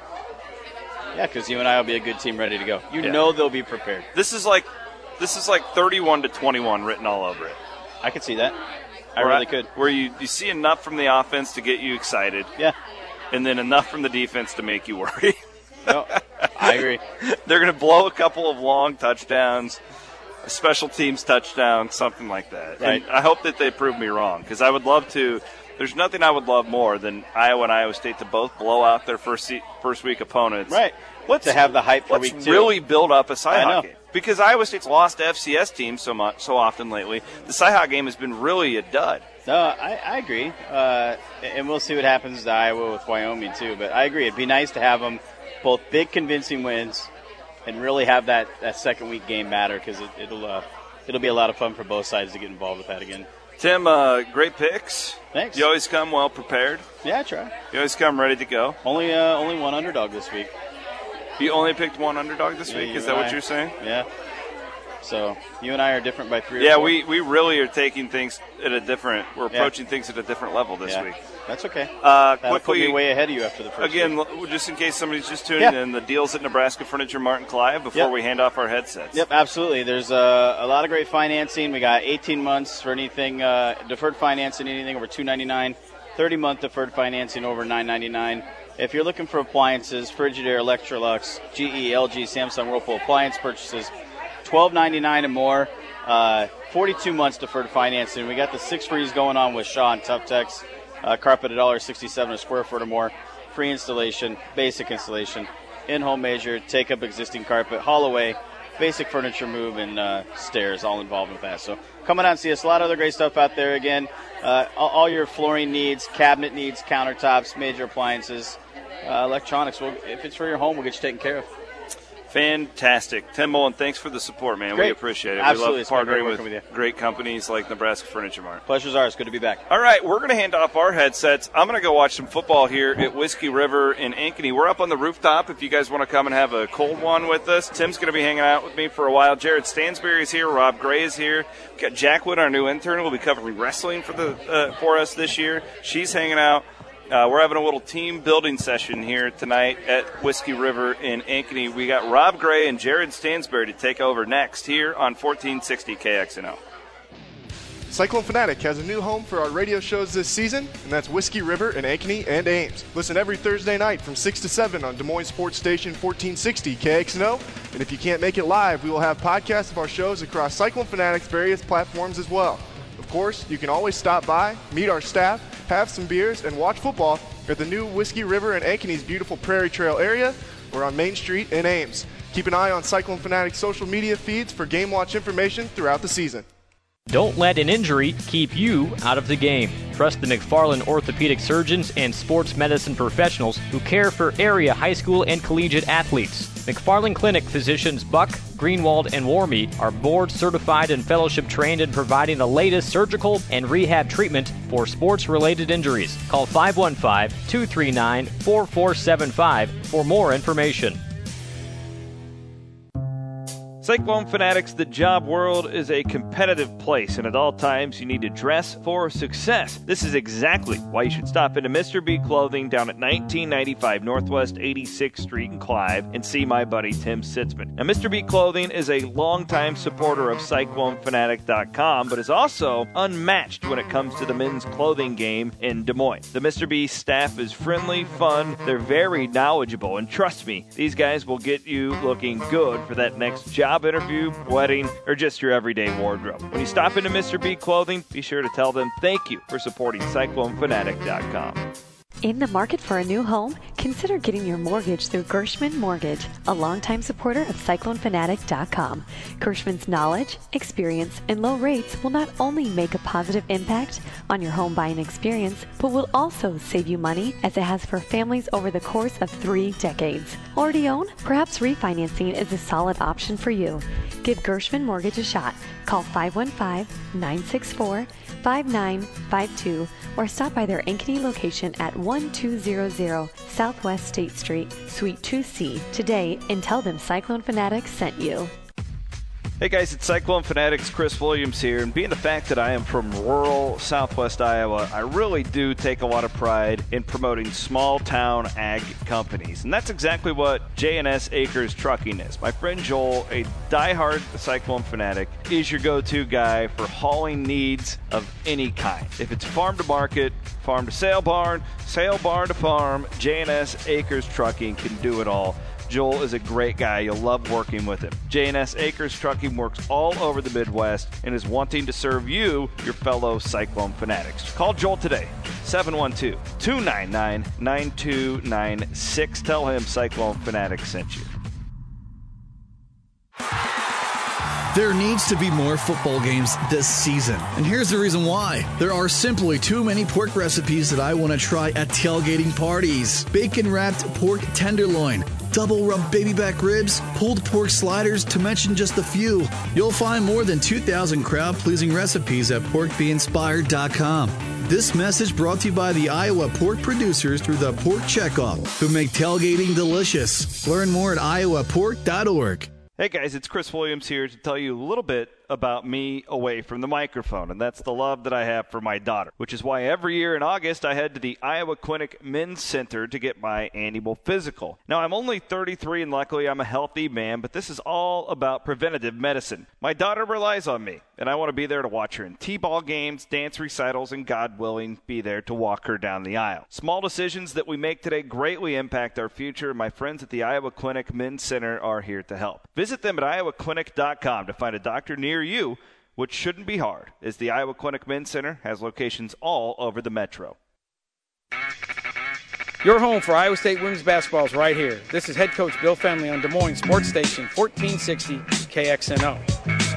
yeah, because U N I will be a good team ready to go. You Yeah. know they'll be prepared. This is like, this is like thirty-one to twenty-one written all over it. I could see that. I Where really could. Where you, you see enough from the offense to get you excited, Yeah. and then enough from the defense to make you worry. No, I agree. They're going to blow a couple of long touchdowns, a special teams touchdown, something like that. Right. And I hope that they prove me wrong, because I would love to. There's nothing I would love more than Iowa and Iowa State to both blow out their first se- first week opponents. Right. Let's To have the hype for let's week two. really build up a I Cyhawk know. game. because Iowa State's lost to F C S teams so much, so often lately. The Cyhawk game has been really a dud. No, I, I agree. Uh, and we'll see what happens to Iowa with Wyoming, too. But I agree. It'd be nice to have them both big, convincing wins and really have that, that second week game matter, because it, it'll uh, it'll be a lot of fun for both sides to get involved with that again. Tim, uh, great picks. Thanks. You always come well prepared. Yeah, I try. You always come ready to go. Only uh, only one underdog this week. You only picked one underdog this Yeah, week? you Is that and what I- you're saying? Yeah. So you and I are different by three or Yeah, four. we, we really are taking things at a different – we're Yeah. approaching things at a different level this yeah. week. That's okay. Uh, That'll put quickly, me way ahead of you after the first again, week. l- just in case somebody's just tuning Yeah. in, the deals at Nebraska Furniture Mart and Clive before Yep. we hand off our headsets. Yep, absolutely. There's uh, a lot of great financing. We got eighteen months for anything uh, deferred financing, anything over two ninety-nine, thirty month deferred financing over nine ninety-nine. If you're looking for appliances, Frigidaire, Electrolux, G E, L G, Samsung, Whirlpool appliance purchases, twelve ninety-nine and more. Uh, forty-two months deferred financing. We got the six freeze going on with Shaw and Tough Techs. Uh, carpet at one dollar sixty-seven a square foot or more. Free installation, basic installation, in-home measure, take up existing carpet, haul away, basic furniture move, and uh, stairs, all involved with that. So come on out and see us. A lot of other great stuff out there. Again, uh, all, all your flooring needs, cabinet needs, countertops, major appliances, uh, electronics. We'll, if it's for your home, we'll get you taken care of. Fantastic. Tim Mullen, thanks for the support, man. Great. We appreciate it. Absolutely. We It's love been great partnering with, working with you. great companies like Nebraska Furniture Mart. Pleasure's ours. Good to be back. All right, we're going to hand off our headsets. I'm going to go watch some football here at Whiskey River in Ankeny. We're up on the rooftop if you guys want to come and have a cold one with us. Tim's going to be hanging out with me for a while. Jared Stansberry is here. Rob Gray is here. We've got Jack Wood, our new intern, will be covering wrestling for the uh, for us this year. She's hanging out. Uh, we're having a little team building session here tonight at Whiskey River in Ankeny. We got Rob Gray and Jared Stansberry to take over next here on fourteen sixty K X N O. Cyclone Fanatic has a new home for our radio shows this season, and that's Whiskey River in Ankeny and Ames. Listen every Thursday night from six to seven on Des Moines Sports Station fourteen sixty K X N O. And if you can't make it live, we will have podcasts of our shows across Cyclone Fanatic's various platforms as well. Of course, you can always stop by, meet our staff, have some beers, and watch football at the new Whiskey River in Ankeny's beautiful Prairie Trail area or on Main Street in Ames. Keep an eye on Cyclone Fanatic's social media feeds for game watch information throughout the season. Don't let an injury keep you out of the game. Trust the McFarland orthopedic surgeons and sports medicine professionals who care for area high school and collegiate athletes. McFarland Clinic physicians Buck, Greenwald, and Warmy are board certified and fellowship trained in providing the latest surgical and rehab treatment for sports-related injuries. Call five one five, two three nine, four four seven five for more information. Cyclone Fanatics, the job world is a competitive place, and at all times you need to dress for success. This is exactly why you should stop into Mister B Clothing down at nineteen ninety-five Northwest eighty-sixth Street in Clive and see my buddy Tim Sitzman. Now, Mister B Clothing is a longtime supporter of Cyclone Fanatic dot com, but is also unmatched when it comes to the men's clothing game in Des Moines. The Mister B staff is friendly, fun, they're very knowledgeable, and trust me, these guys will get you looking good for that next job interview, wedding, or just your everyday wardrobe. When you stop into Mister B Clothing, be sure to tell them thank you for supporting Cyclone Fanatic dot com. In the market for a new home? Consider getting your mortgage through Gershman Mortgage, a longtime supporter of Cyclone Fanatic dot com. Gershman's knowledge, experience, and low rates will not only make a positive impact on your home buying experience, but will also save you money as it has for families over the course of three decades. Already own? Perhaps refinancing is a solid option for you. Give Gershman Mortgage a shot. Call five one five, nine six four, five nine five two or stop by their Ankeny location at one two zero zero Southwest State Street, Suite two C today and tell them Cyclone Fanatics sent you. Hey guys, it's Cyclone Fanatics, Chris Williams here, and being the fact that I am from rural southwest Iowa, I really do take a lot of pride in promoting small town ag companies, and that's exactly what J and S Acres Trucking is. My friend Joel, a diehard Cyclone Fanatic, is your go-to guy for hauling needs of any kind. If it's farm to market, farm to sale barn, sale barn to farm, J and S Acres Trucking can do it all. Joel is a great guy. You'll love working with him. J and S Acres Trucking works all over the Midwest and is wanting to serve you, your fellow Cyclone Fanatics. Call Joel today, seven one two, two nine nine, nine two nine six. Tell him Cyclone Fanatics sent you. There needs to be more football games this season. And here's the reason why. There are simply too many pork recipes that I want to try at tailgating parties. Bacon-wrapped pork tenderloin, double rub baby back ribs, pulled pork sliders, to mention just a few. You'll find more than two thousand crowd-pleasing recipes at pork be inspired dot com. This message brought to you by the Iowa pork producers through the Pork Checkoff, who make tailgating delicious. Learn more at iowa pork dot org. Hey guys, it's Chris Williams here to tell you a little bit about me away from the microphone, and that's the love that I have for my daughter, which is why every year in August I head to the Iowa Clinic Men's Center to get my annual physical. Now, I'm only thirty-three, and luckily I'm a healthy man, but this is all about preventative medicine. My daughter relies on me, and I want to be there to watch her in T-ball games, dance recitals, and God willing, be there to walk her down the aisle. Small decisions that we make today greatly impact our future, and my friends at the Iowa Clinic Men's Center are here to help. Visit them at iowa clinic dot com to find a doctor near you, which shouldn't be hard, as the Iowa Clinic Men's Center has locations all over the metro. Your home for Iowa State women's basketball is right here. This is head coach Bill Fenley on Des Moines Sports Station fourteen sixty K X N O.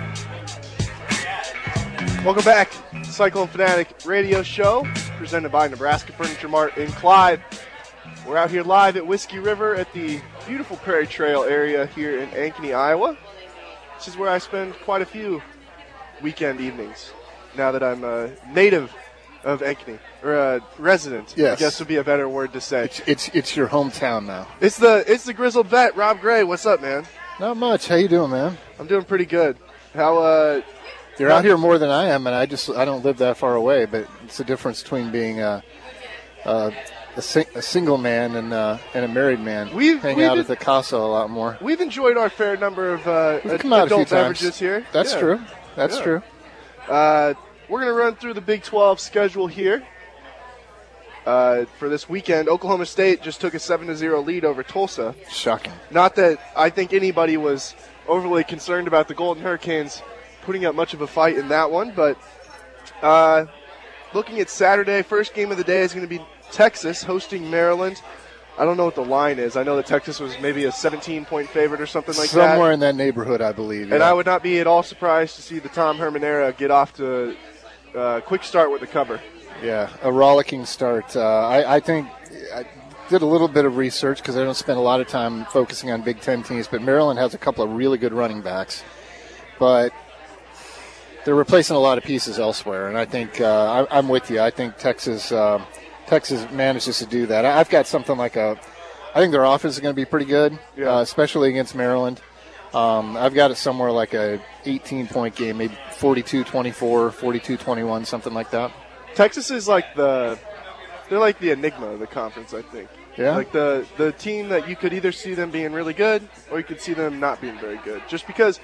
Welcome back. Cyclone Fanatic Radio Show, presented by Nebraska Furniture Mart in Clive. We're out here live at Whiskey River at the beautiful Prairie Trail area here in Ankeny, Iowa. This is where I spend quite a few weekend evenings now that I'm a native of Ankeny, or a resident, yes. I guess would be a better word to say. It's, it's it's your hometown now. It's the it's the grizzled vet, Rob Gray. What's up, man? Not much. How you doing, man? I'm doing pretty good. How uh You're out here more than I am, and I just I don't live that far away, but it's the difference between being a a, a, sing, a single man and uh, and a married man. We've, hang we've out been, at the Casa a lot more. We've enjoyed our fair number of uh, We've come out adult a few times. beverages here. That's yeah. true. That's yeah. true. Uh, we're going to run through the Big twelve schedule here. Uh, for this weekend, Oklahoma State just took a seven to zero lead over Tulsa. Shocking. Not that I think anybody was overly concerned about the Golden Hurricanes putting up much of a fight in that one, but uh, looking at Saturday, first game of the day is going to be Texas hosting Maryland. I don't know what the line is. I know that Texas was maybe a seventeen-point favorite or something like Somewhere that. Somewhere in that neighborhood, I believe. And yeah. I would not be at all surprised to see the Tom Herman era get off to a uh, quick start with the cover. Yeah, a rollicking start. Uh, I, I think I did a little bit of research because I don't spend a lot of time focusing on Big Ten teams, but Maryland has a couple of really good running backs. But they're replacing a lot of pieces elsewhere, and I think uh, I, I'm with you. I think Texas uh, Texas manages to do that. I, I've got something like a – I think their offense is going to be pretty good, yeah. uh, especially against Maryland. Um, I've got it somewhere like a eighteen-point game, maybe forty-two twenty-four, forty-two twenty-one, something like that. Texas is like the – they're like the enigma of the conference, I think. Yeah. Like the, the team that you could either see them being really good or you could see them not being very good. Just because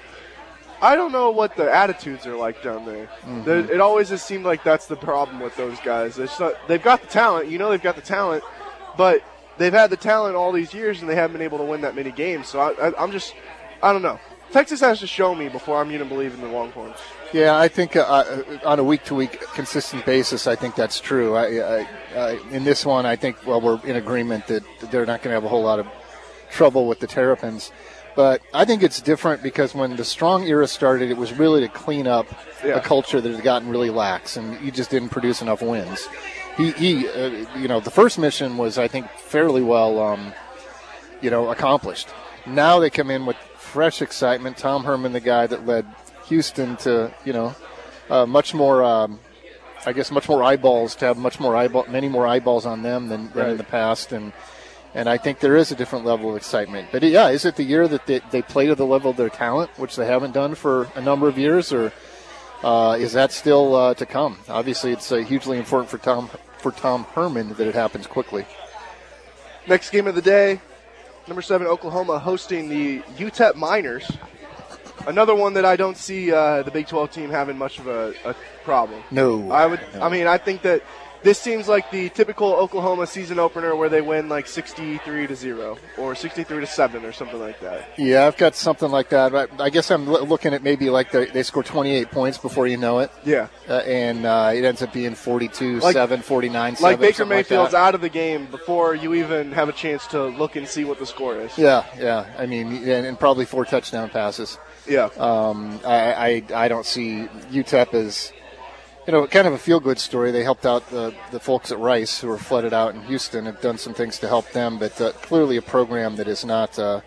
I don't know what the attitudes are like down there. Mm-hmm. The, it always has seemed like that's the problem with those guys. It's not, they've got the talent. You know they've got the talent. But they've had the talent all these years and they haven't been able to win that many games. So I, I, I'm just – I don't know. Texas has to show me before I'm going to believe in the Longhorns. Yeah, I think uh, on a week-to-week consistent basis, I think that's true. I, I, I, in this one, I think, well, we're in agreement that they're not going to have a whole lot of trouble with the Terrapins. But I think it's different because when the Strong era started, it was really to clean up yeah. a culture that had gotten really lax, and he just didn't produce enough wins. He, he uh, you know, the first mission was, I think, fairly well, um, you know, accomplished. Now they come in with fresh excitement. Tom Herman, the guy that led Houston to, you know, uh, much more, um, I guess, much more eyeballs, to have much more eyeball, many more eyeballs on them than, than right. in the past. And and I think there is a different level of excitement. But, yeah, is it the year that they, they play to the level of their talent, which they haven't done for a number of years, or uh, is that still uh, to come? Obviously, it's uh, hugely important for Tom for Tom Herman that it happens quickly. Next game of the day, number seven, Oklahoma hosting the U T E P Miners. Another one that I don't see uh, the Big twelve team having much of a, a problem. No. I would. No. I mean, I think that this seems like the typical Oklahoma season opener where they win like sixty-three to zero or sixty-three to seven or something like that. Yeah, I've got something like that. I, I guess I'm l- looking at maybe like the, they score twenty-eight points before you know it. Yeah. Uh, and uh, it ends up being forty-two seven, like, forty-nine seven. Like Baker Mayfield's like out of the game before you even have a chance to look and see what the score is. Yeah, yeah. I mean, and, and probably four touchdown passes. Yeah. Um, I, I I don't see U T E P as, you know, kind of a feel-good story. They helped out the, the folks at Rice who were flooded out in Houston, have done some things to help them, but uh, clearly a program that is not uh,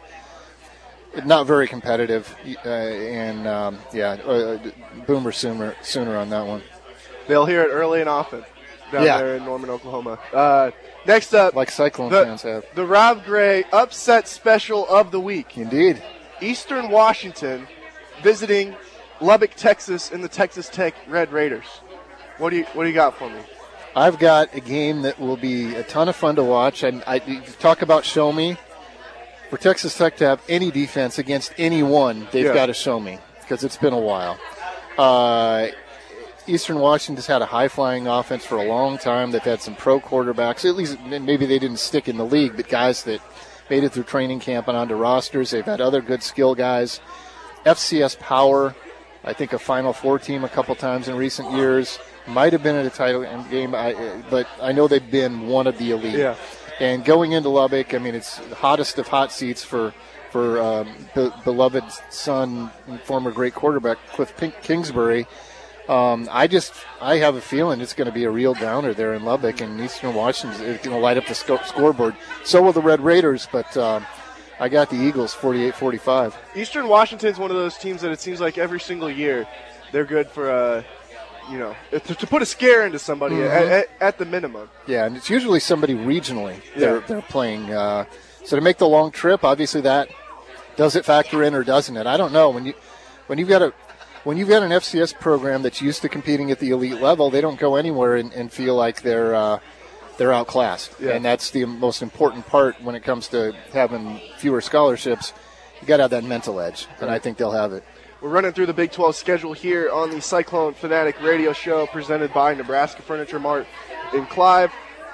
not very competitive. Uh, and, um, yeah, uh, boomer sooner, sooner on that one. They'll hear it early and often down Yeah. there in Norman, Oklahoma. Uh, next up, Like Cyclone the, fans have. the Rob Gray upset special of the week. Indeed. Eastern Washington visiting Lubbock, Texas, in the Texas Tech Red Raiders. What do you What do you got for me? I've got a game that will be a ton of fun to watch. And I you talk about show me. For Texas Tech to have any defense against anyone, they've Yeah. got to show me because it's been a while. Uh, Eastern Washington's had a high-flying offense for a long time. They've had some pro quarterbacks. At least maybe they didn't stick in the league, but guys that made it through training camp and onto rosters. They've had other good skill guys. F C S Power, I think a Final Four team a couple times in recent years. Might have been in a title game, I, but I know they've been one of the elite. Yeah. And going into Lubbock, I mean, it's the hottest of hot seats for for um, be- beloved son and former great quarterback Cliff Pink- Kingsbury. Um, I just I have a feeling it's going to be a real downer there in Lubbock, and Eastern Washington is going to light up the sco- scoreboard. So will the Red Raiders, but um, I got the Eagles forty-eight forty-five. Eastern Washington's one of those teams that it seems like every single year they're good for, uh, you know, to, to put a scare into somebody Mhm. at, at, at the minimum. Yeah, and it's usually somebody regionally they're, Yeah. they're playing. Uh, so to make the long trip, obviously that does it factor in or doesn't it? I don't know. When you when you've got a when you've got an F C S program that's used to competing at the elite level, they don't go anywhere and, and feel like they're uh, they're outclassed. Yeah. And that's the most important part when it comes to having fewer scholarships. You got to have that mental edge, and I think they'll have it. We're running through the Big twelve schedule here on the Cyclone Fanatic Radio Show presented by Nebraska Furniture Mart in Clive.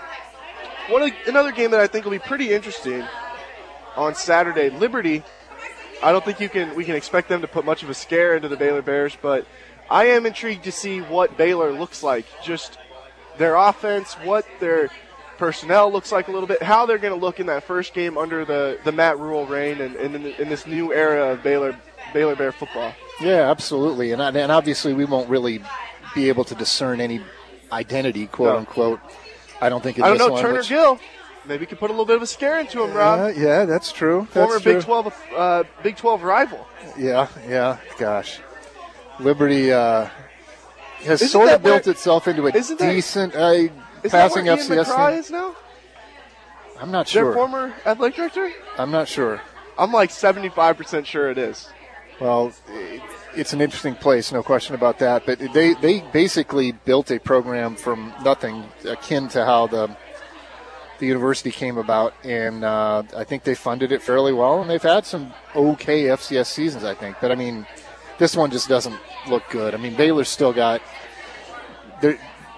One of, another game that I think will be pretty interesting on Saturday, Liberty. I don't think you can we can expect them to put much of a scare into the Baylor Bears, but I am intrigued to see what Baylor looks like. Just their offense, what their personnel looks like a little bit, how they're going to look in that first game under the, the Matt Rule reign and, and in, in this new era of Baylor Baylor Bear football. Yeah, absolutely. And, and obviously we won't really be able to discern any identity, quote No. unquote. I don't think in I don't this know, one, Turner which- Gill. Maybe could put a little bit of a scare into him, Rob. Yeah, yeah, that's true. Former That's Big true. twelve uh, Big twelve rival. Yeah, yeah, gosh. Liberty uh, has Isn't sort that of built where- it'll into a isn't that- decent uh, Is that passing where F Ian C S McCraw team. is now? I'm not Their sure. former athletic director? I'm not sure. I'm like seventy-five percent sure it is. Well, it- it's an interesting place, no question about that. But they, they basically built a program from nothing, akin to how the the university came about, and uh, I think they funded it fairly well, and they've had some okay F C S seasons, I think. But, I mean, this one just doesn't look good. I mean, Baylor's still got they're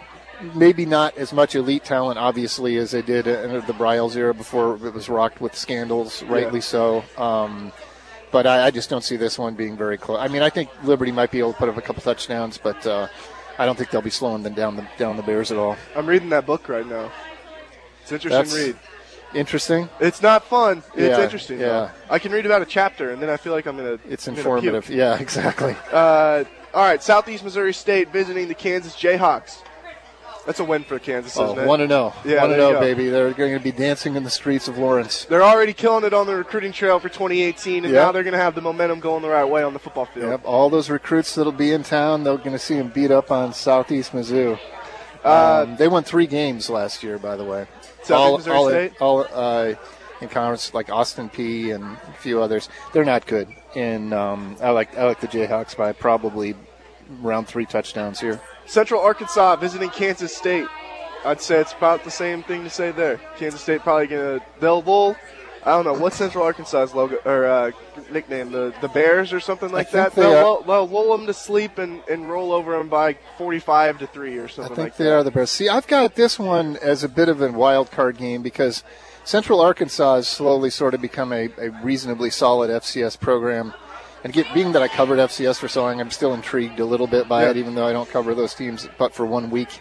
maybe not as much elite talent, obviously, as they did under the Bryles era before it was rocked with scandals, rightly Yeah. so. Um, but I, I just don't see this one being very close. I mean, I think Liberty might be able to put up a couple touchdowns, but uh, I don't think they'll be slowing them down the down the Bears at all. I'm reading that book right now. It's an interesting That's read. Interesting. It's not fun. It's Yeah, interesting. yeah. though. I can read about a chapter, and then I feel like I'm going to. It's informative. Yeah, exactly. Uh, all right, Southeast Missouri State visiting the Kansas Jayhawks. That's a win for Kansas, Oh, isn't it? one to know. Yeah, one to there you know, go. baby. They're going to be dancing in the streets of Lawrence. They're already killing it on the recruiting trail for twenty eighteen, and Yep. now they're going to have the momentum going the right way on the football field. Yep, all those recruits that'll be in town, they're going to see them beat up on Southeast Mizzou. Uh, Um, they won three games last year, by the way. Southeast all, Missouri all, State? all uh, in conference, like Austin P and a few others. They're not good. And um, I like I like the Jayhawks by probably around three touchdowns here. Central Arkansas visiting Kansas State. I'd say it's about the same thing to say there. Kansas State probably going to they'll will. I don't know what's Central Arkansas's logo or uh, nickname, the the Bears or something like think that. they They'll, are- lull, they'll lull them to sleep and, and roll over them by forty-five to three or I something think like they that. are the best. See, I've got this one as a bit of a wild card game because Central Arkansas has slowly sort of become a, a reasonably solid F C S program. And get, being that I covered F C S for so long, I'm still intrigued a little bit by Yeah. it, even though I don't cover those teams but for one week.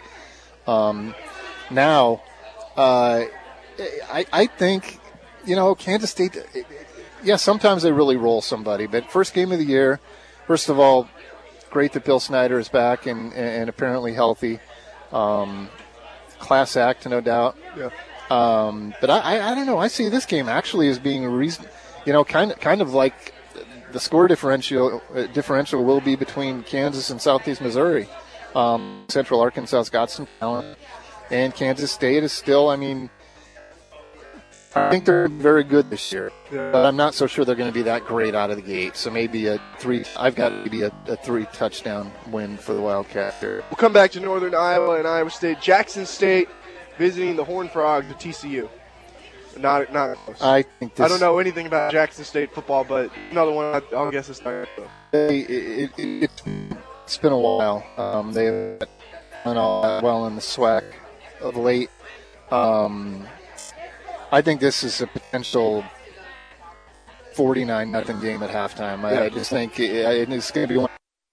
Um, now, uh, I, I think, you know, Kansas State, yeah, sometimes they really roll somebody. But first game of the year, first of all, great that Bill Snyder is back and, and apparently healthy. Um, class act, no doubt. Yeah. Um, but I, I, I don't know. I see this game actually as being a reason, you know, kind of, kind of like the score differential uh, differential will be between Kansas and Southeast Missouri. Um, Central Arkansas's got some talent, and Kansas State is still. I mean, I think they're very good this year, but I'm not so sure they're going to be that great out of the gate. So maybe a three. I've got maybe a, a three touchdown win for the Wildcats there. We'll come back to Northern Iowa and Iowa State. Jackson State visiting the Horned Frogs, the T C U. Not, not close. I think this, I don't know anything about Jackson State football, but another one I'll guess it's not. They, it, it, it's been a while. Um, they've done all that well in the SWAC of late. Um, I think this is a potential forty-nine nothing game at halftime. I, Yeah. I just think it, it's going to be one.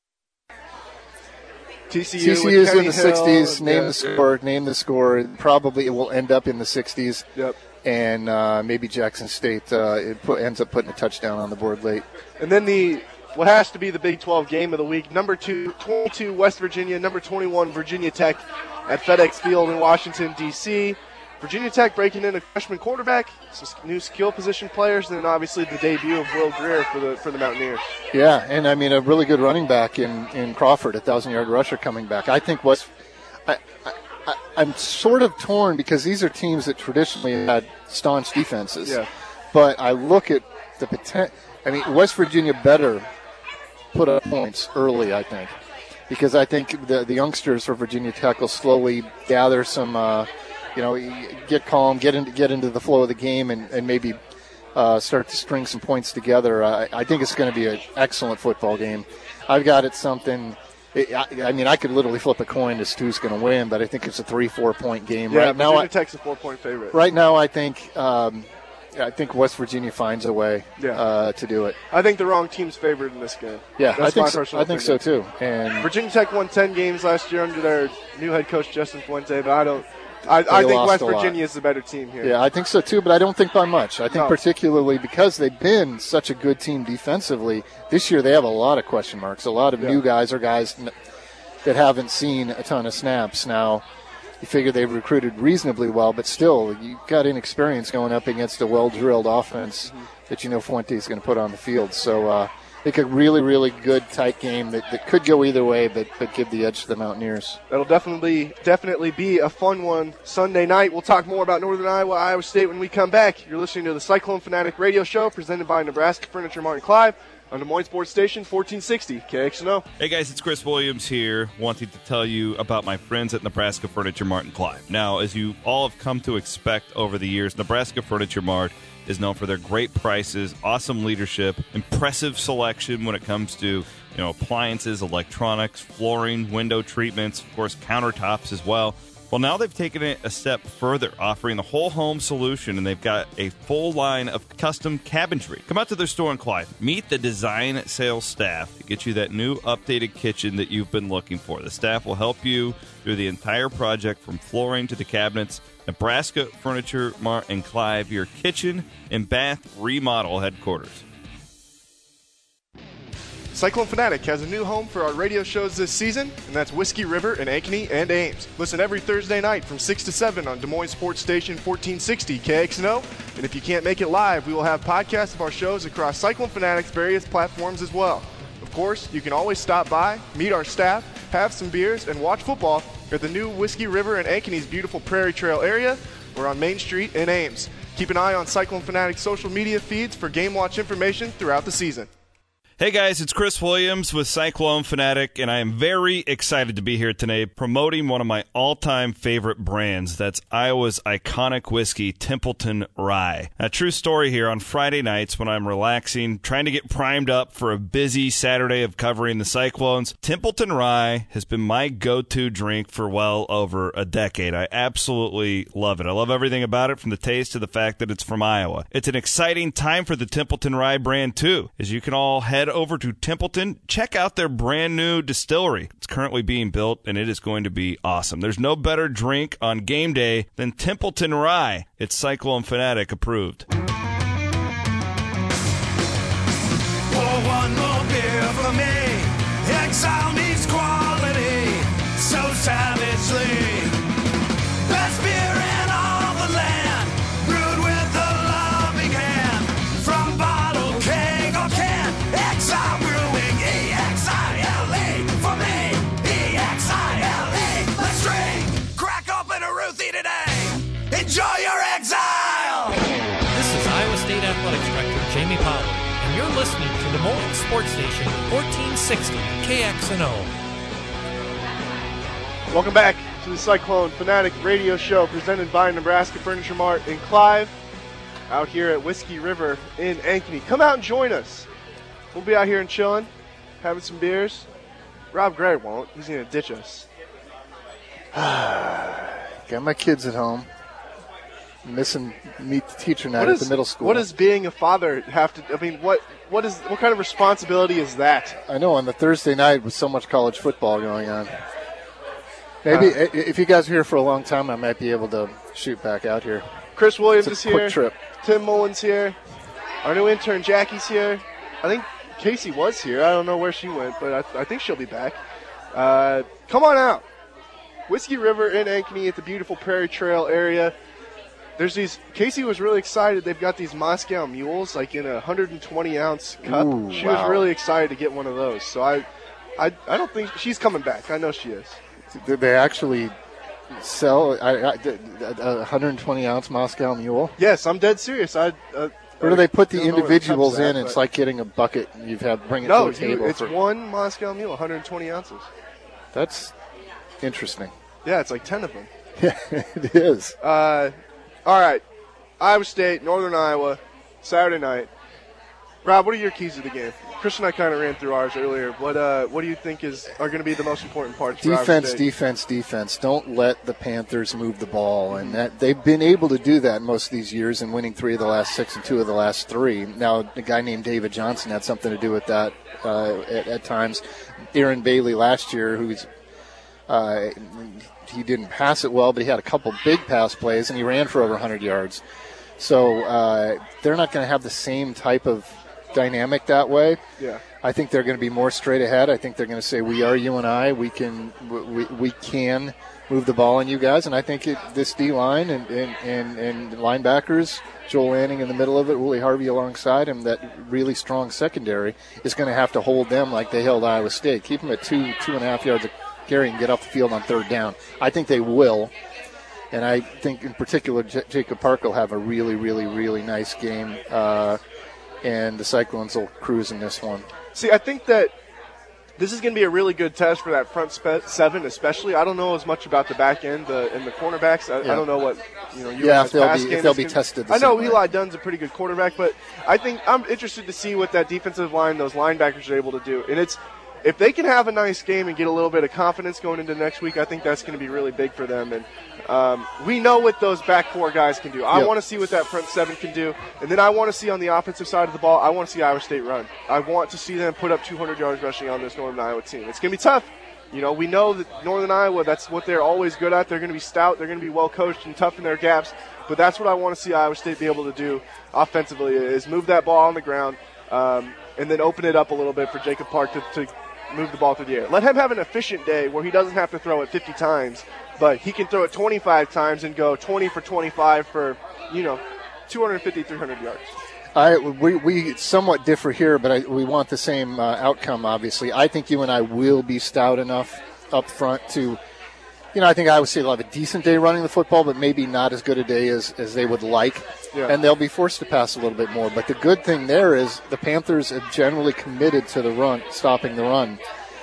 T C U, T C with U's in Kenny the Hill, sixties. Name yeah. the score. Name the score. Probably it will end up in the sixties. Yep. And uh, maybe Jackson State uh, it put, ends up putting a touchdown on the board late. And then the what has to be the Big twelve game of the week, number two, twenty-two West Virginia, number twenty-one Virginia Tech at FedEx Field in Washington, D C Virginia Tech breaking in a freshman quarterback, some new skill position players, and then obviously the debut of Will Greer for the for the Mountaineers. Yeah, and I mean a really good running back in, in Crawford, a thousand-yard rusher coming back. I think West I, I, I, I'm sort of torn because these are teams that traditionally had staunch defenses. Yeah. But I look at the potential. I mean, West Virginia better put up points early, I think, because I think the the youngsters for Virginia Tech will slowly gather some, uh, you know, get calm, get into get into the flow of the game, and, and maybe uh, start to string some points together. I, I think it's going to be an excellent football game. I've got it something. I, I mean, I could literally flip a coin as to who's going to win, but I think it's a three, four-point game. Yeah, right now, Virginia I, Tech's a four-point favorite. Right now, I think um, I think West Virginia finds a way Yeah. uh, to do it. I think the wrong team's favored in this game. Yeah, That's I think my so, personal I think opinion. so too. And Virginia Tech won ten games last year under their new head coach Justin Fuente, but I don't. I, I They think lost West a lot. Virginia is the better team here. yeah, I think so too, but I don't think by much. I think No. particularly because they've been such a good team defensively this year, they have a lot of question marks. A lot of Yeah. new guys or guys n- that haven't seen a ton of snaps. Now, you figure they've recruited reasonably well, but still, you've got inexperience going up against a well-drilled offense Mm-hmm. that you know Fuente is going to put on the field. So uh, I think a really, really good, tight game that, that could go either way, but, but give the edge to the Mountaineers. That'll definitely definitely be a fun one Sunday night. We'll talk more about Northern Iowa, Iowa State when we come back. You're listening to the Cyclone Fanatic Radio Show presented by Nebraska Furniture Martin Clive on Des Moines Sports Station fourteen sixty K X N O. Hey guys, it's Chris Williams here, wanting to tell you about my friends at Nebraska Furniture Mart and Clive. Now, as you all have come to expect over the years, Nebraska Furniture Mart is known for their great prices, awesome leadership, impressive selection when it comes to, you know, appliances, electronics, flooring, window treatments, of course, countertops as well. Well, now they've taken it a step further, offering the whole home solution, and they've got a full line of custom cabinetry. Come out to their store in Clive. Meet the design sales staff to get you that new updated kitchen that you've been looking for. The staff will help you through the entire project from flooring to the cabinets. Nebraska Furniture Mart and Clive, your kitchen and bath remodel headquarters. Cyclone Fanatic has a new home for our radio shows this season, and that's Whiskey River in Ankeny and Ames. Listen every Thursday night from six to seven on Des Moines Sports Station fourteen sixty K X N O. And if you can't make it live, we will have podcasts of our shows across Cyclone Fanatic's various platforms as well. Of course, you can always stop by, meet our staff, have some beers, and watch football at the new Whiskey River in Ankeny's beautiful Prairie Trail area or on Main Street in Ames. Keep an eye on Cyclone Fanatic's social media feeds for game watch information throughout the season. Hey guys, it's Chris Williams with Cyclone Fanatic, and I am very excited to be here today promoting one of my all-time favorite brands. That's Iowa's iconic whiskey, Templeton Rye. A true story here on Friday nights when I'm relaxing, trying to get primed up for a busy Saturday of covering the Cyclones. Templeton Rye has been my go-to drink for well over a decade. I absolutely love it. I love everything about it, from the taste to the fact that it's from Iowa. It's an exciting time for the Templeton Rye brand too, as you can all head over to Templeton, check out their brand new distillery. It's currently being built, and it is going to be awesome. There's no better drink on game day than Templeton Rye. It's Cyclone Fanatic approved. Jamie Pollard, and you're listening to Des Moines Sports Station fourteen sixty K X N O. Welcome back to the Cyclone Fanatic Radio Show presented by Nebraska Furniture Mart in Clive, out here at Whiskey River in Ankeny. Come out and join us. We'll be out here and chilling, having some beers. Rob Gray won't. He's going to ditch us. Got my kids at home. Missing meet the teacher night What at is- the middle school. What does being a father have to? I mean, what what is what kind of responsibility is that? I know on the Thursday night with so much college football going on. Maybe Uh, i- if you guys are here for a long time, I might be able to shoot back out here. Chris Williams It's is a quick here. trip. Tim Mullins here. Our new intern Jackie's here. I think Casey was here. I don't know where she went, but I, I think she'll be back. Uh, come on out. Whiskey River in Ankeny at the beautiful Prairie Trail area. There's these. Casey was really excited. They've got these Moscow mules, like in a one hundred twenty ounce cup. Ooh, she wow. was really excited to get one of those. So I, I, I don't think she's coming back. I know she is. Did they actually sell I, I, a one hundred twenty ounce Moscow Mule? Yes, I'm dead serious. I. Uh, Where do they put the I don't know where the individuals cup's at, in? It's but- like getting a bucket and you've had bring it No, to a you, table. it's for, one Moscow Mule, one hundred twenty ounces. That's interesting. Yeah, it's like ten of them. Yeah, it is. Uh, all right. Iowa State, Northern Iowa, Saturday night. Rob, what are your keys to the game? Chris and I kind of ran through ours earlier. What uh, what do you think is are going to be the most important parts for Iowa Defense, State? defense, defense. Don't let the Panthers move the ball, and that they've been able to do that most of these years, and winning three of the last six and two of the last three. Now, a guy named David Johnson had something to do with that uh, at, at times. Aaron Bailey last year, who's uh, he didn't pass it well, but he had a couple big pass plays, and he ran for over one hundred yards. So uh, they're not going to have the same type of dynamic that way. Yeah. I think they're going to be more straight ahead. I think they're going to say, we are U N I. We can we, we can move the ball on you guys. And I think it, this D-line and, and, and, and linebackers, Joel Lanning in the middle of it, Willie Harvey alongside him, that really strong secondary is going to have to hold them like they held Iowa State. Keep them at two, two and a half yards of carry and get off the field on third down. I think they will. And I think in particular J- Jacob Park will have a really, really, really nice game. Uh, and the Cyclones will cruise in this one. See, I think that this is going to be a really good test for that front spe- seven, especially. I don't know as much about the back end the, and the cornerbacks. I, Yeah. I don't know what you know. U N I's Yeah, if they'll pass be- game if they'll is be gonna- tested the I know same way. Eli Dunn's a pretty good quarterback, but I think I'm interested to see what that defensive line, those linebackers, are able to do. And it's if they can have a nice game and get a little bit of confidence going into next week, I think that's going to be really big for them. And um, we know what those back four guys can do. I Yep. want to see what that front seven can do. And then I want to see on the offensive side of the ball, I want to see Iowa State run. I want to see them put up two hundred yards rushing on this Northern Iowa team. It's going to be tough. You know, we know that Northern Iowa, that's what they're always good at. They're going to be stout. They're going to be well coached and tough in their gaps. But that's what I want to see Iowa State be able to do offensively is move that ball on the ground um, and then open it up a little bit for Jacob Park to, to move the ball through the air. Let him have an efficient day where he doesn't have to throw it fifty times, but he can throw it twenty-five times and go twenty for twenty-five for, you know, two fifty, three hundred yards. I we, we somewhat differ here, but I, we want the same uh, outcome, obviously. I think you and I will be stout enough up front to, you know, I think Iowa State will have a decent day running the football, but maybe not as good a day as, as they would like. Yeah. And they'll be forced to pass a little bit more. But the good thing there is the Panthers have generally committed to the run, stopping the run.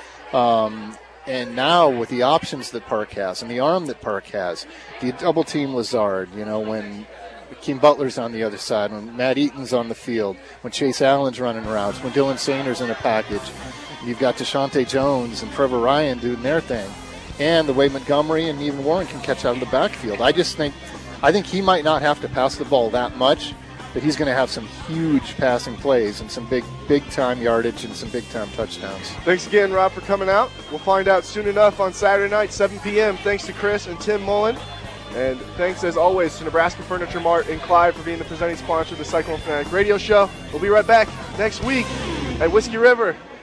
Um, and now with the options that Park has and the arm that Park has, the double team Lazard, you know, when Keem Butler's on the other side, when Matt Eaton's on the field, when Chase Allen's running routes, when Dylan Sainer's in a package, you've got Deshaunte Jones and Trevor Ryan doing their thing, and the way Montgomery and even Warren can catch out of the backfield. I just think, I think he might not have to pass the ball that much, but he's going to have some huge passing plays and some big, big time yardage and some big time touchdowns. Thanks again, Rob, for coming out. We'll find out soon enough on Saturday night, seven p.m. Thanks to Chris and Tim Mullen. And thanks, as always, to Nebraska Furniture Mart in Clive for being the presenting sponsor of the Cyclone Fanatic Radio Show. We'll be right back next week at Whiskey River